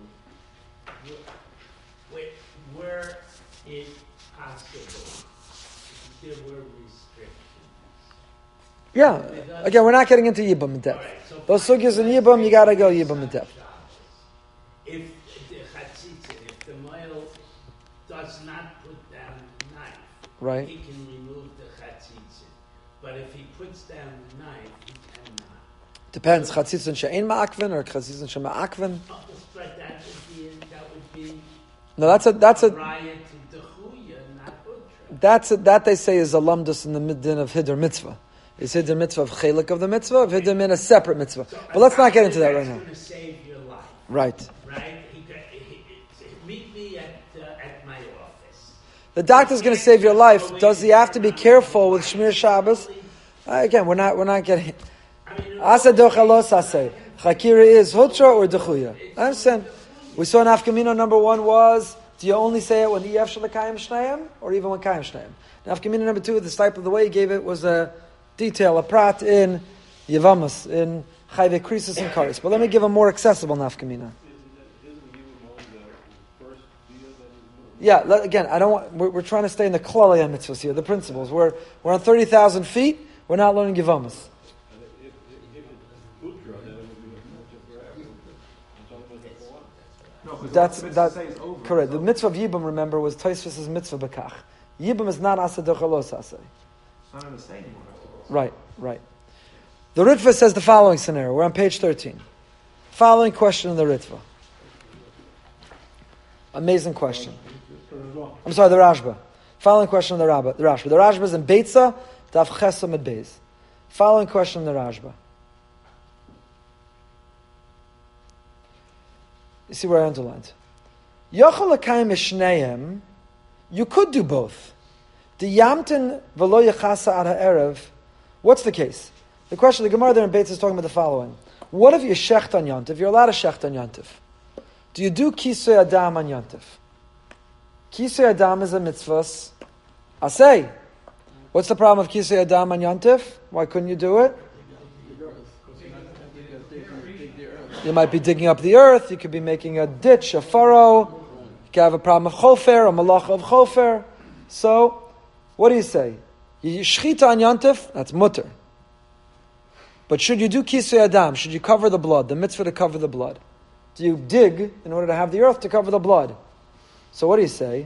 where it possible, there were restrictions. Yeah. Again, we're not getting into Yibum in depth. Right, so those sugyas in Yibum, you gotta go Yibum in depth. If the Chatzitza, if the male does not put down the knife, right, he can remove the Chatzitza. But if he puts down the knife, he cannot. Depends. Chatzitzin she'ein ma'akvin or chatzitzin she'ma'akvin. But that would be No, that's a riot to Dechuya, not Utra. that they say is a lumdus in the middin of Hiddur mitzvah. Is Hiddur mitzvah of chelik of the mitzvah, of Hiddur min a separate mitzvah. So but let's not get into that right now. That's going to save your life. Right. Right? Meet me at my office. The doctor's going to save your life. Does he have to be careful with Shmir Shabbos? Again, we're not getting. Asa dochel los aseh. Chakira is hutra or dechuya. I understand. We saw in Afkamino number 1 was, do you only say it when ef shalakayim shnayim or even when kayim shnayim? Now Afkamino number 2, the type of the way he gave it was a detail, a prat in Yevamos, in Chayve Krisis and Karis. But let me give a more accessible Nafkamina. Yeah, again, I don't want. We're trying to stay in the Klalei mitzvahs here, the principles. We're on 30,000 feet. We're not learning Yevamos. That's correct. The mitzvah of Yibum, remember, was Tosfos's mitzvah bekach. Yibum is not asa dochalos asay. It's not in the same anymore. Right. The Ritva says the following scenario. We're on page 13. Following question in the Ritva. Amazing question. I'm sorry, the Rashba. Following question in the Rashba. The Rashba is in Beitza, Daf Chesam at Beis. Following question in the Rashba. You see where I underlined. Yochel l'kayim eshneim. You could do both. The yamtin v'lo yechasa ad ha'erev. What's the case? The question, the Gemara there in Beitza is talking about the following. What if you shecht on Yontif? You're allowed to shecht on Yontif. Do you do kisui adam on Yontif? Kisui adam is a mitzvah. Asay. What's the problem of kisui adam on Yontif? Why couldn't you do it? You might be digging up the earth. You could be making a ditch, a furrow. You could have a problem of chofer, a malacha of chofer. So, what do you say? You shchita on Yontif, that's mutter. But should you do kisui adam? Should you cover the blood? The mitzvah to cover the blood. Do you dig in order to have the earth to cover the blood? So what do you say?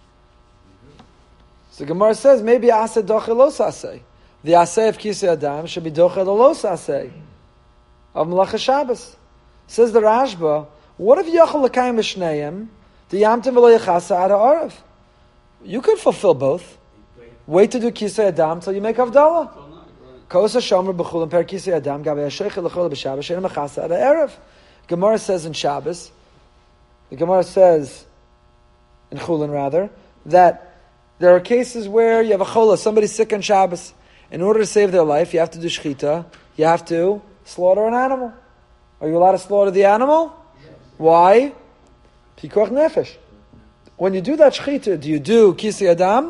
So Gemara says maybe aseh dochel los aseh. The aseh of kisui adam should be dochel los aseh of malacha Shabbos. Says the Rashba, what if yochel l'kayim b'shneim the yamtim v'lo yechasa ad ha'arav? You could fulfill both. Wait to do kisui adam till you make havdalah. Kosa shomer b'chulim per kisei adam gabe hasheichel l'chol b'Shabbos she'en mechasa ad ha'erev. Gemara says in Shabbos, the Gemara says in Chulin rather, that there are cases where you have a chola, somebody's sick on Shabbos. In order to save their life, you have to do shchita. You have to slaughter an animal. Are you allowed to slaughter the animal? Yes. Why? Pikuach nefesh. When you do that shchita, do you do kisei adam?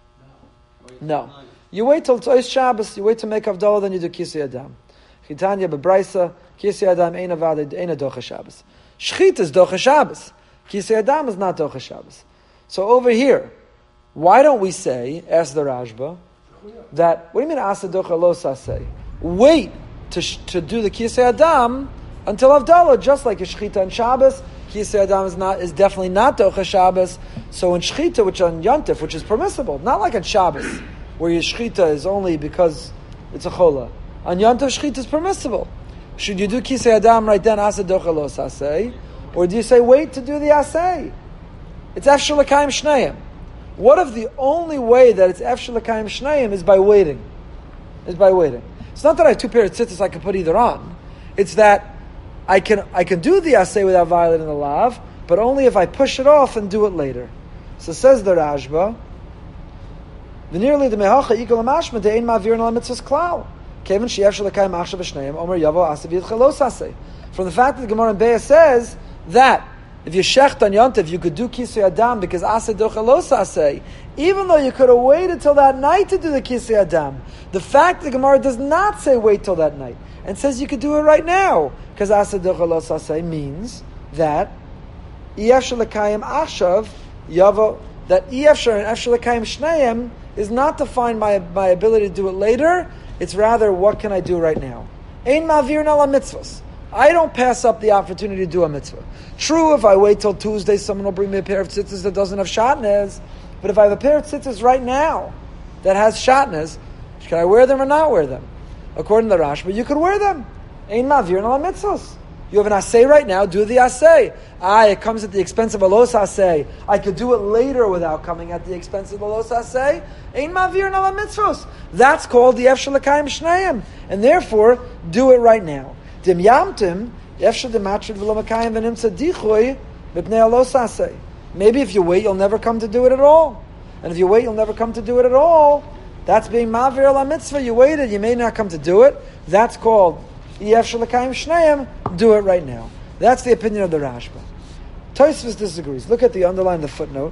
No. You wait till Tois Shabbos, you wait to make Havdalah, then you do Kisei Adam. Chitanya bebraisa, Kisei Adam ein avad, ein docha Shabbos. Shchit is docha Shabbos. Kisei Adam is not docha Shabbos. So over here, why don't we say, ask the Rashba, that, what do you mean asa docha lo saseh? Wait to do the Kisei Adam until Havdalah, just like a Shchita on Shabbos. Kisei Adam is definitely not docha Shabbos. So in Shchita, which on Yontif, which is permissible, not like on Shabbos, where your shchita is only because it's a chola. On Yontav, shchita is permissible. Should you do kisei adam right then, asa docha lo saseh? Or do you say, wait to do the aseh? It's efshel l'kayim shneim. What if the only way that it's efshel l'kayim shneim is by waiting? It's not that I have two pairs of tzitzis I can put either on. It's that I can do the aseh without violating the lav, but only if I push it off and do it later. So says the Rashba, V'nirli the mehacha ikol amashma de'ein ma'avir no mitzvahs klal. Kevin she'efshel l'kayim achshav b'shneim omer yavo asa v'yidcha lo saseh. From the fact that the Gemara in Beis says that if you shecht on Yontif, you could do kisei adam because asa docha lo saseh, even though you could have waited till that night to do the kisei adam. The fact that the Gemara does not say wait till that night and says you could do it right now because asa docha lo saseh means that efshel l'kayim achshav yavo, that efshel and efshel l'kayim shneim is not to find my ability to do it later. It's rather, what can I do right now? Ein ma'avir ala mitzvahs. I don't pass up the opportunity to do a mitzvah. True, if I wait till Tuesday, someone will bring me a pair of tzitzis that doesn't have shatnez. But if I have a pair of tzitzis right now that has shatnez, can I wear them or not wear them? According to the Rashba, you could wear them. Ein ma'avir ala mitzvahs. You have an asay right now, do the asay. It comes at the expense of a los asay. I could do it later without coming at the expense of a los asay. Ein ma'avir ala mitzvos. That's called the efshel l'kayim shneim. And therefore, do it right now. Dim yamtim, efshel dematrid v'lo makayim v'nimtza dichoy b'pnei los asay. Maybe if you wait, you'll never come to do it at all. And if you wait, you'll never come to do it at all. That's being ma'avir ala mitzvah. You waited, you may not come to do it. That's called efshel l'kayim shneim. Do it right now. That's the opinion of the Rashba. Tosfos disagrees. Look at the underline, the footnote.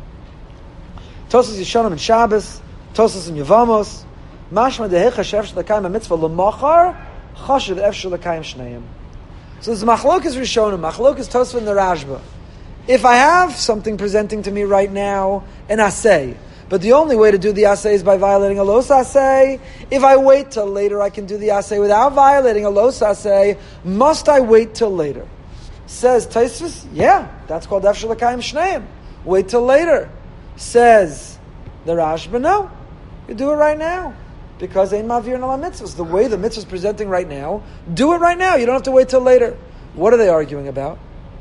Tosfos Yishonim and Shabbos, Tosfos and Yevamos. Mashma dehecha she'efshel l'kayim mitzvah l'machar chashiv efshel l'kayim shneim. So there's machlokas Rishonim, machlokas Tosfos and the Rashba. If I have something presenting to me right now, an asay, but the only way to do the asay is by violating a los asay. If I wait till later, I can do the asay without violating a los asay. Must I wait till later? Says Tosfos, yeah, that's called efshel l'kayim shneim. Wait till later. Says the Rashba, no, you do it right now because ein ma'avir ala mitzvahs. The way the mitzvah is presenting right now, do it right now. You don't have to wait till later. What are they arguing about?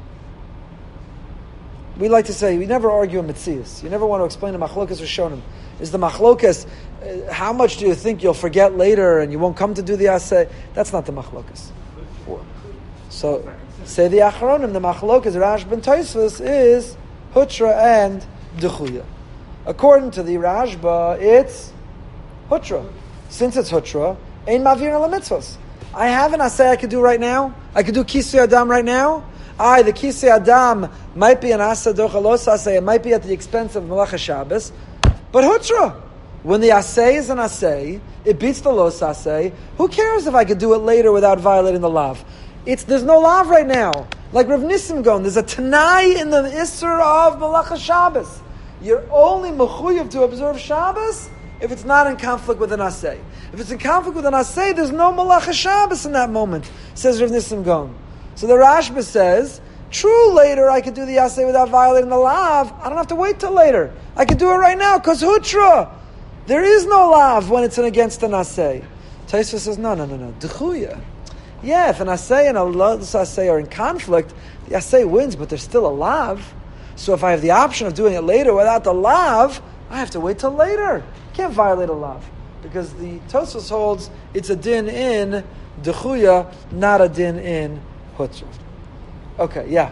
We like to say, we never argue in Metzias. You never want to explain the machlokas Rishonim. Is the machlokas, how much do you think you'll forget later and you won't come to do the aseh? That's not the machlokas. So, say the achronim, the machlokas, Rash ben Tosfos, is Hutra and Dechuya. According to the Rashba, it's Hutra. Since it's Hutra, ein ma'avir ala mitzvos. I have an aseh I could do right now. I could do kisei adam right now. The kisei adam might be an asa docha los aseh. It might be at the expense of Malacha Shabbos. But Hutra, when the aseh is an aseh, it beats the los aseh. Who cares if I could do it later without violating the lav? There's no lav right now. Like Rav Nissim Gon, there's a tanai in the Isser of Malacha Shabbos. You're only mechuyev to observe Shabbos if it's not in conflict with an aseh. If it's in conflict with an aseh, there's no Malacha Shabbos in that moment, says Rav Nissim Gon. So the Rashba says, true, later I could do the aseh without violating the lav. I don't have to wait till later. I could do it right now, because Hutra. There is no lav when it's against an aseh. Tosfos says, no. Dechuya. Yeah, if an aseh and a los aseh are in conflict, the aseh wins, but there's still a lav. So if I have the option of doing it later without the lav, I have to wait till later. Can't violate a lav. because the Tosfos holds it's a din in Dechuya, not a din in Hutra. Okay, yeah.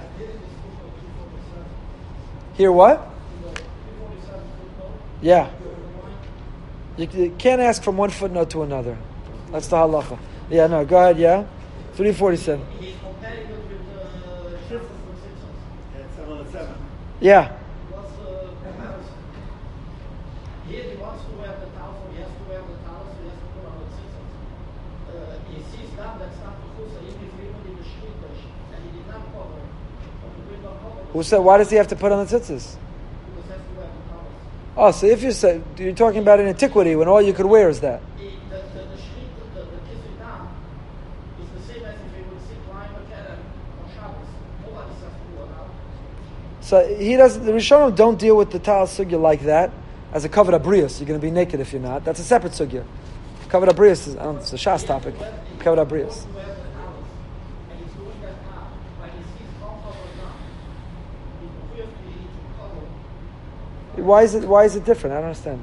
Here what? Yeah. You can't ask from one footnote to another. That's the halacha. Yeah, no, go ahead, yeah? 347. He's comparing it with Shifra from Simpsons. That's 707. Yeah. What's the comparison? Here he wants to wear the towel, so he has to wear the towel, so he has to put on the Simpsons. He sees that, that's not the chusa, even if he even in the street, and he did not cover it. But the wind don't cover it. Who said, why does he have to put on the tzitzis? Because he has to wear the towels. Oh, so if you say, you're talking about in antiquity when all you could wear is that. The street, the kissing down, is the same as if he would sit lying on Shabbos. Nobody says to do it now. So he doesn't. The Rishonim don't deal with the tal sugya like that as a covered abrius. You're going to be naked if you're not. That's a separate sugya. Covered abrius is it's a shas topic. Covered abrius. Why is it different? I don't understand.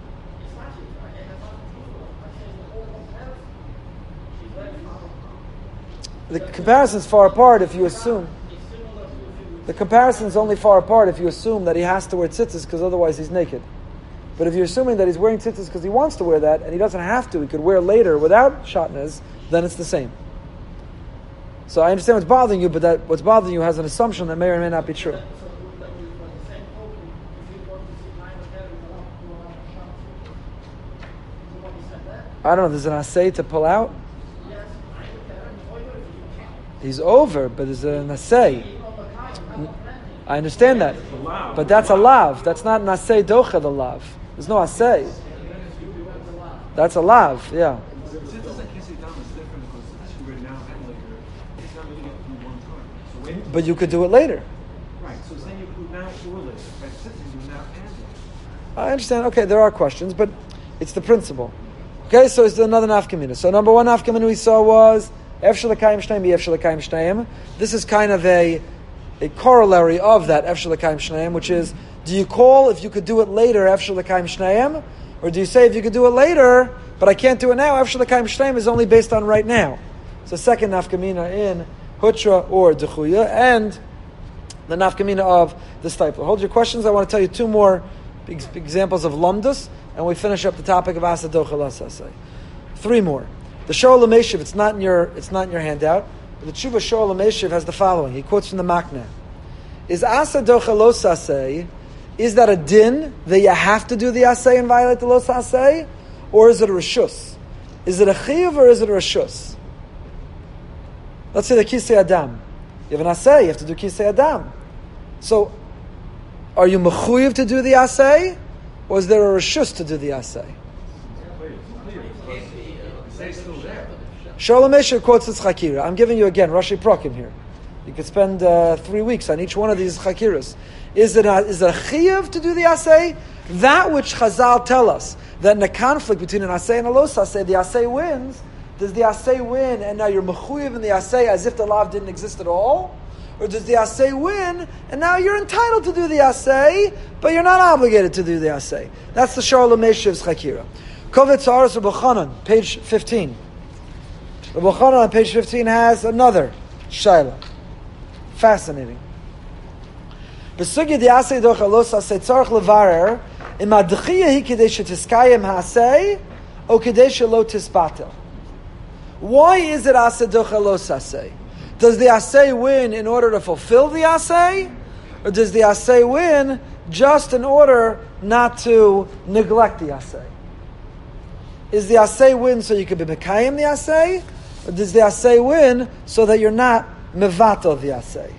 The comparison's far apart if you assume. The comparison's only far apart if you assume that he has to wear tzitzis because otherwise he's naked. But if you're assuming that he's wearing tzitzis because he wants to wear that and he doesn't have to, he could wear later without shatnez, then it's the same. So I understand what's bothering you, but what's bothering you has an assumption that may or may not be true. I don't know, there's an assay to pull out? He's over, but there's an assay. I understand that. But that's a lav. That's not an assay docha, the lav. There's no assay. That's a lav, yeah. Tzitzis and kissing down is different because tzitzis you wear now and later. It's not really get through one time. So when But you could do it later. right, so saying you put now or later, but tzitzis you do now and later. I understand. Okay, there are questions, but it's the principle. Okay, so it's another nafkamina. So number one nafkamina we saw was Efshel L'Kayim Shnayim, Efshel L'Kayim Shnayim. This is kind of a corollary of that Efshel L'Kayim Shnayim, which is, do you call if you could do it later Efshel L'Kayim Shnayim, or do you say if you could do it later, but I can't do it now, Efshel L'Kayim Shnayim is only based on right now. So second nafkamina in Hutra or Dechuya, and the nafkamina of the stipler. Hold your questions. I want to tell you two more examples of lumdus, and we finish up the topic of Asa Docha L'Saseh. Three more. The Shoel HaMeshiv, it's not in your handout. But the Tshuva Shoel HaMeshiv has the following. He quotes from the Makna. Is Asa Docha L'Saseh, is that a din that you have to do the Aseh and violate the L'Saseh, or is it a Rishus? Is it a Chiyuv or is it a Rishus? Let's say the Kisei Adam. You have an Aseh, you have to do Kisei Adam. So, are you mechuyev to do the Aseh, or is there a Rishus to do the Aseh? Shoel HaMeshiv quotes this Chakira. I'm giving you again Rashi Prokim here. You could spend 3 weeks on each one of these Chakiras. Is it a Chiyuv to do the Aseh? That which Chazal tell us, that in a conflict between an Aseh and a Los Aseh, the Aseh wins. Does the Aseh win, and now you're mechuyev in the Aseh as if the lav didn't exist at all? Or does the Aseh win, and now you're entitled to do the Aseh, but you're not obligated to do the Aseh? That's the Shoel HaMeshiv's Chakira. Kovetz Aros Rabbi Chanan, page 15. Rabbi Chanan on page 15 has another Shaila. Fascinating. B'sugya di Aseh docha los Aseh tzarech levarer im adchiyah hi kedei shetiskayim ha'aseh o kedei shelo tisbatel. Why is it Aseh docha los Aseh? Does the Aseh win in order to fulfill the Aseh? Or does the Aseh win just in order not to neglect the Aseh? Is the Aseh win so you can be Mekayim the Aseh? Or does the Aseh win so that you're not Mevatel the Aseh?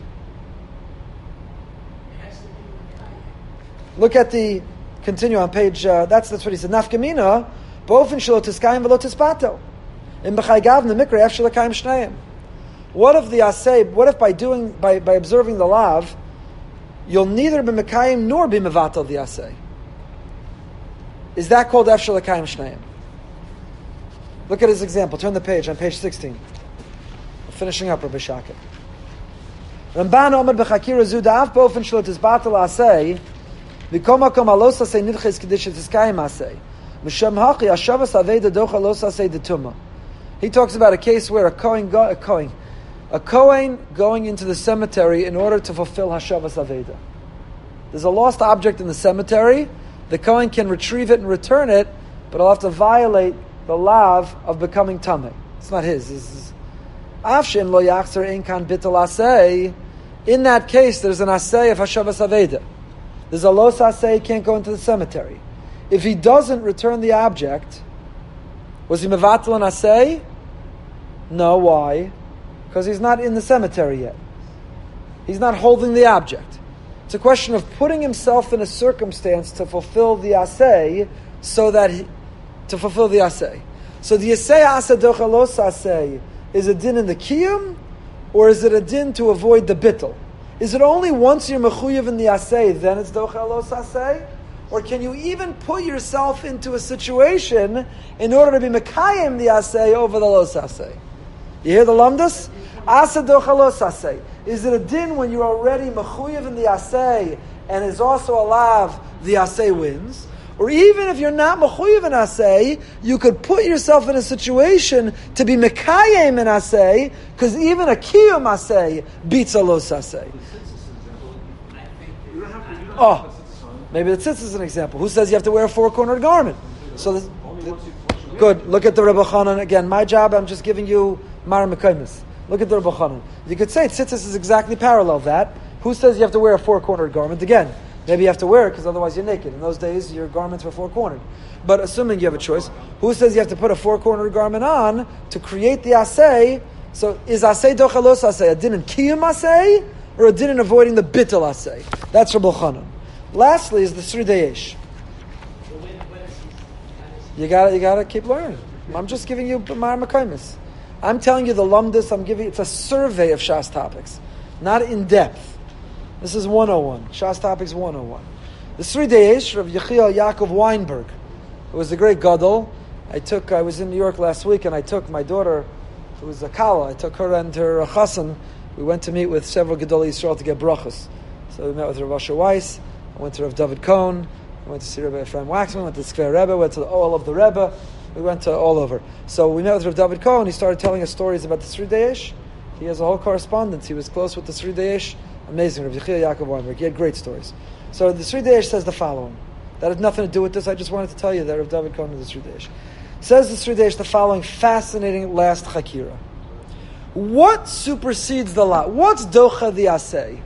Look at the, continue on page, that's what he said. Nafkamina, bo'ofen shelo tiskayim v'lo tisbatel. In B'chai Gavna Mikra Efshel L'Kayim Shnayim. What if the Aseh, what if by observing the lav, you'll neither be Mekayim nor be Mevatel the Aseh? Is that called Efshel L'Kayim Shnayim? Look at his example. Turn the page, on page 16. We're finishing up Rabbi Shakir. Ramban Omer B'chakira Zu Da'af Bo'ofen Shelo Tisbatel Aseh V'kom Makom Alos Aseh Nidches Kedei Shetiskayim Aseh Mishem haki hashavas aveda docha lo saseh detuma. He talks about a case where a Kohen going into the cemetery in order to fulfill hashavas aveda. There's a lost object in the cemetery. The Kohen can retrieve it and return it, but he'll have to violate the lav of becoming tameh. It's not his. Afshin lo yachzer ein kan bitul asay. In that case, there's an asay of hashavas aveda. There's a los asay, he can't go into the cemetery. If he doesn't return the object, was he mevatel an asay? No, why? Because he's not in the cemetery yet. He's not holding the object. It's a question of putting himself in a circumstance to fulfill the asay, so the asay asa docha los asay is a din in the kiyum, or is it a din to avoid the bittul? Is it only once you're mechuyev in the asay, then it's docha los asay? Or can you even put yourself into a situation in order to be mekayim the asay over the los asay? You hear the lamdas? Asa docha los asay. Is it a din when you're already mechuyev in the asay and is also a lav, the asay wins? Or even if you're not mechuyev in asay, you could put yourself in a situation to be mekayim in asay, because even a kiyum asay beats a los asay. Oh, maybe the tzitz is an example. Who says you have to wear a four-cornered garment? So good. Look at the Rebbe Chanan again. My job, I'm just giving you Mar Mekaymis. Look at the Rebbe Chanan. You could say tzitzis is exactly parallel that. Who says you have to wear a four-cornered garment? Again, maybe you have to wear it because otherwise you're naked. In those days, your garments were four-cornered. But assuming you have a choice, who says you have to put a four-cornered garment on to create the asay? So is asay docha los asay a din in kiyum asay or a din in avoiding the bittul asay? That's Rebbe Chanan. Lastly is the Sridei Eish. You gotta keep learning. I'm just giving you Mar Mekaymis. I'm telling you the lumdus. It's a survey of Shas topics, not in depth. This is 101. Shas topics 101. The Sridei Eish of Yechiel Yaakov Weinberg, who was the great gadol. I was in New York last week, and I took my daughter, who was a kala. I took her and her chassan. We went to meet with several Gedolei Yisrael to get brachas. So we met with Rav Asher Weiss. I went to Rav David Cohn. I went to see Rabbi Ephraim Waxman. Went to the Skver Rebbe. Went to all of the Rebbe. We went to all over. So we met with Rav David Cohn. He started telling us stories about the Sridei Eish. He has a whole correspondence. He was close with the Sridei Eish. Amazing. Rav Yechiel Yaakov Weinberg. He had great stories. So the Sridei Eish says the following. That has nothing to do with this. I just wanted to tell you that Rav David Cohn is the Sridei Eish. Says the Sridei Eish the following fascinating last chakira. What supersedes the law? What's docha the asay?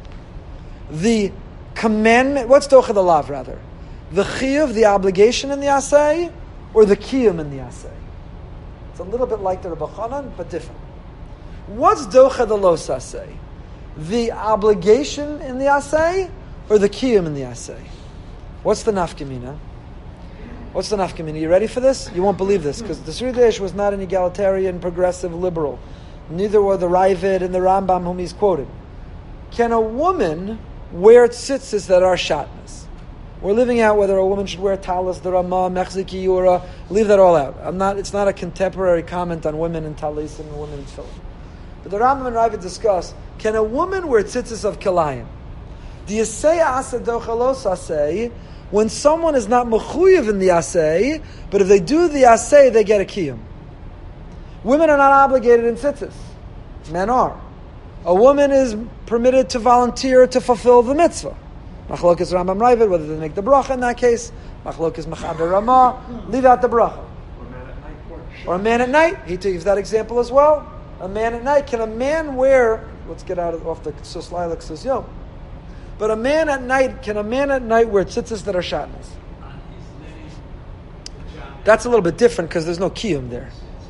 The commandment. What's docha the lav rather? The chiyuv, the obligation in the asay, or the kiyum in the asay? It's a little bit like the Rebbe Chanan, but different. What's docha the los asay? The obligation in the asay, or the kiyum in the asay? What's the nafkamina? What's the nafkamina? You ready for this? You won't believe this, because the Sridei Eish was not an egalitarian, progressive, liberal. Neither were the Ravid and the Rambam whom he's quoted. Can a woman wear tzitzis that are shatnas? We're living out whether a woman should wear talis, the Ramah, mechziki, yura. Leave that all out. It's not a contemporary comment on women in talis and women in tefillin. But the Rambam and Ravid discuss: can a woman wear tzitzis of kilayim? The asay asa docha los asay when someone is not mechuyev in the asay, but if they do the asay, they get a kiyum. Women are not obligated in tzitzis. Men are. A woman is permitted to volunteer to fulfill the mitzvah. Machlokas Rambam Ravid, whether they make the bracha in that case. Machlokas Machaber Ramah, leave out the bracha. Or a man at night. He gives that example as well. A man at night. Can a man wear? Let's get off the Suslaila Ksus. But a man at night. Can a man at night wear tzitzis that are shatnas? That's a little bit different because there's no kiyum there.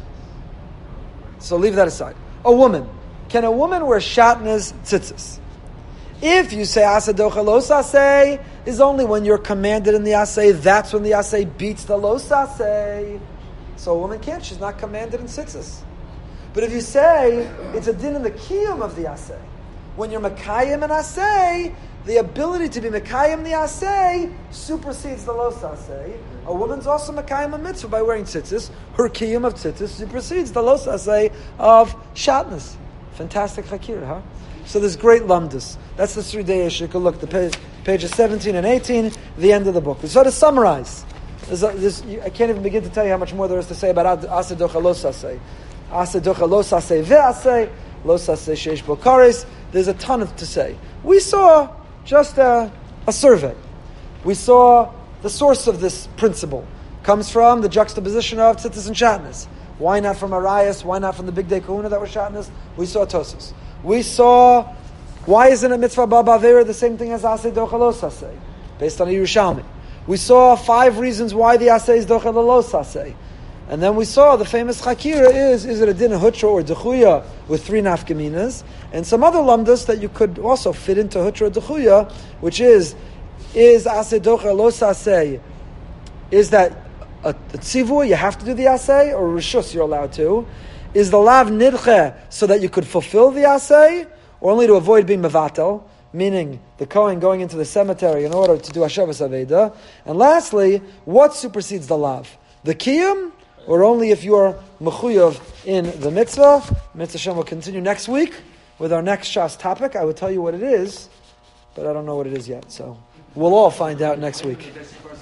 So leave that aside. A woman. Can a woman wear shatnas tzitzis? If you say asa docha los asay is only when you're commanded in the asay, that's when the asay beats the los asay. So a woman can't. She's not commanded in tzitzis. But if you say it's a din in the kiyum of the asay, when you're mekayim and asay, the ability to be mekayim the asay supersedes the los asay. A woman's also mekayim a mitzvah by wearing tzitzis. Her kiyum of tzitzis supersedes the los asay of shatnas. Fantastic chakir, huh? So there's great lamdus. That's the Sridei Eish. You can look, the pages 17 and 18, the end of the book. So to summarize, I can't even begin to tell you how much more there is to say about aseh docha lo saseh. Aseh docha lo saseh ve'aseh, lo saseh sheish bo kares. There's a ton to say. We saw just a survey. We saw the source of this principle comes from the juxtaposition of tzitzis and shatnez. Why not from Arias? Why not from the Big Day Kahuna that was shatnez? We saw Tosos. We saw, why isn't a mitzvah ba'avera the same thing as aseh docha lo saseh? Based on a Yerushalmi. We saw 5 reasons why the aseh is docha lo saseh. And then we saw the famous chakira is it a din hutra or dechuya with 3 nafkaminas, and some other lamdas that you could also fit into hutra or dechuya, which is aseh docha lo saseh, is that a tzivur, you have to do the aseh, or rishus, you're allowed to? Is the lav nidche so that you could fulfill the aseh, or only to avoid being mevatel, meaning the Kohen going into the cemetery in order to do Hashavas Aveda? And lastly, what supersedes the lav? The kiyum, or only if you are mechuyav in the mitzvah? Mitzvah Shem will continue next week with our next Shas topic. I will tell you what it is, but I don't know what it is yet, so we'll all find out next week.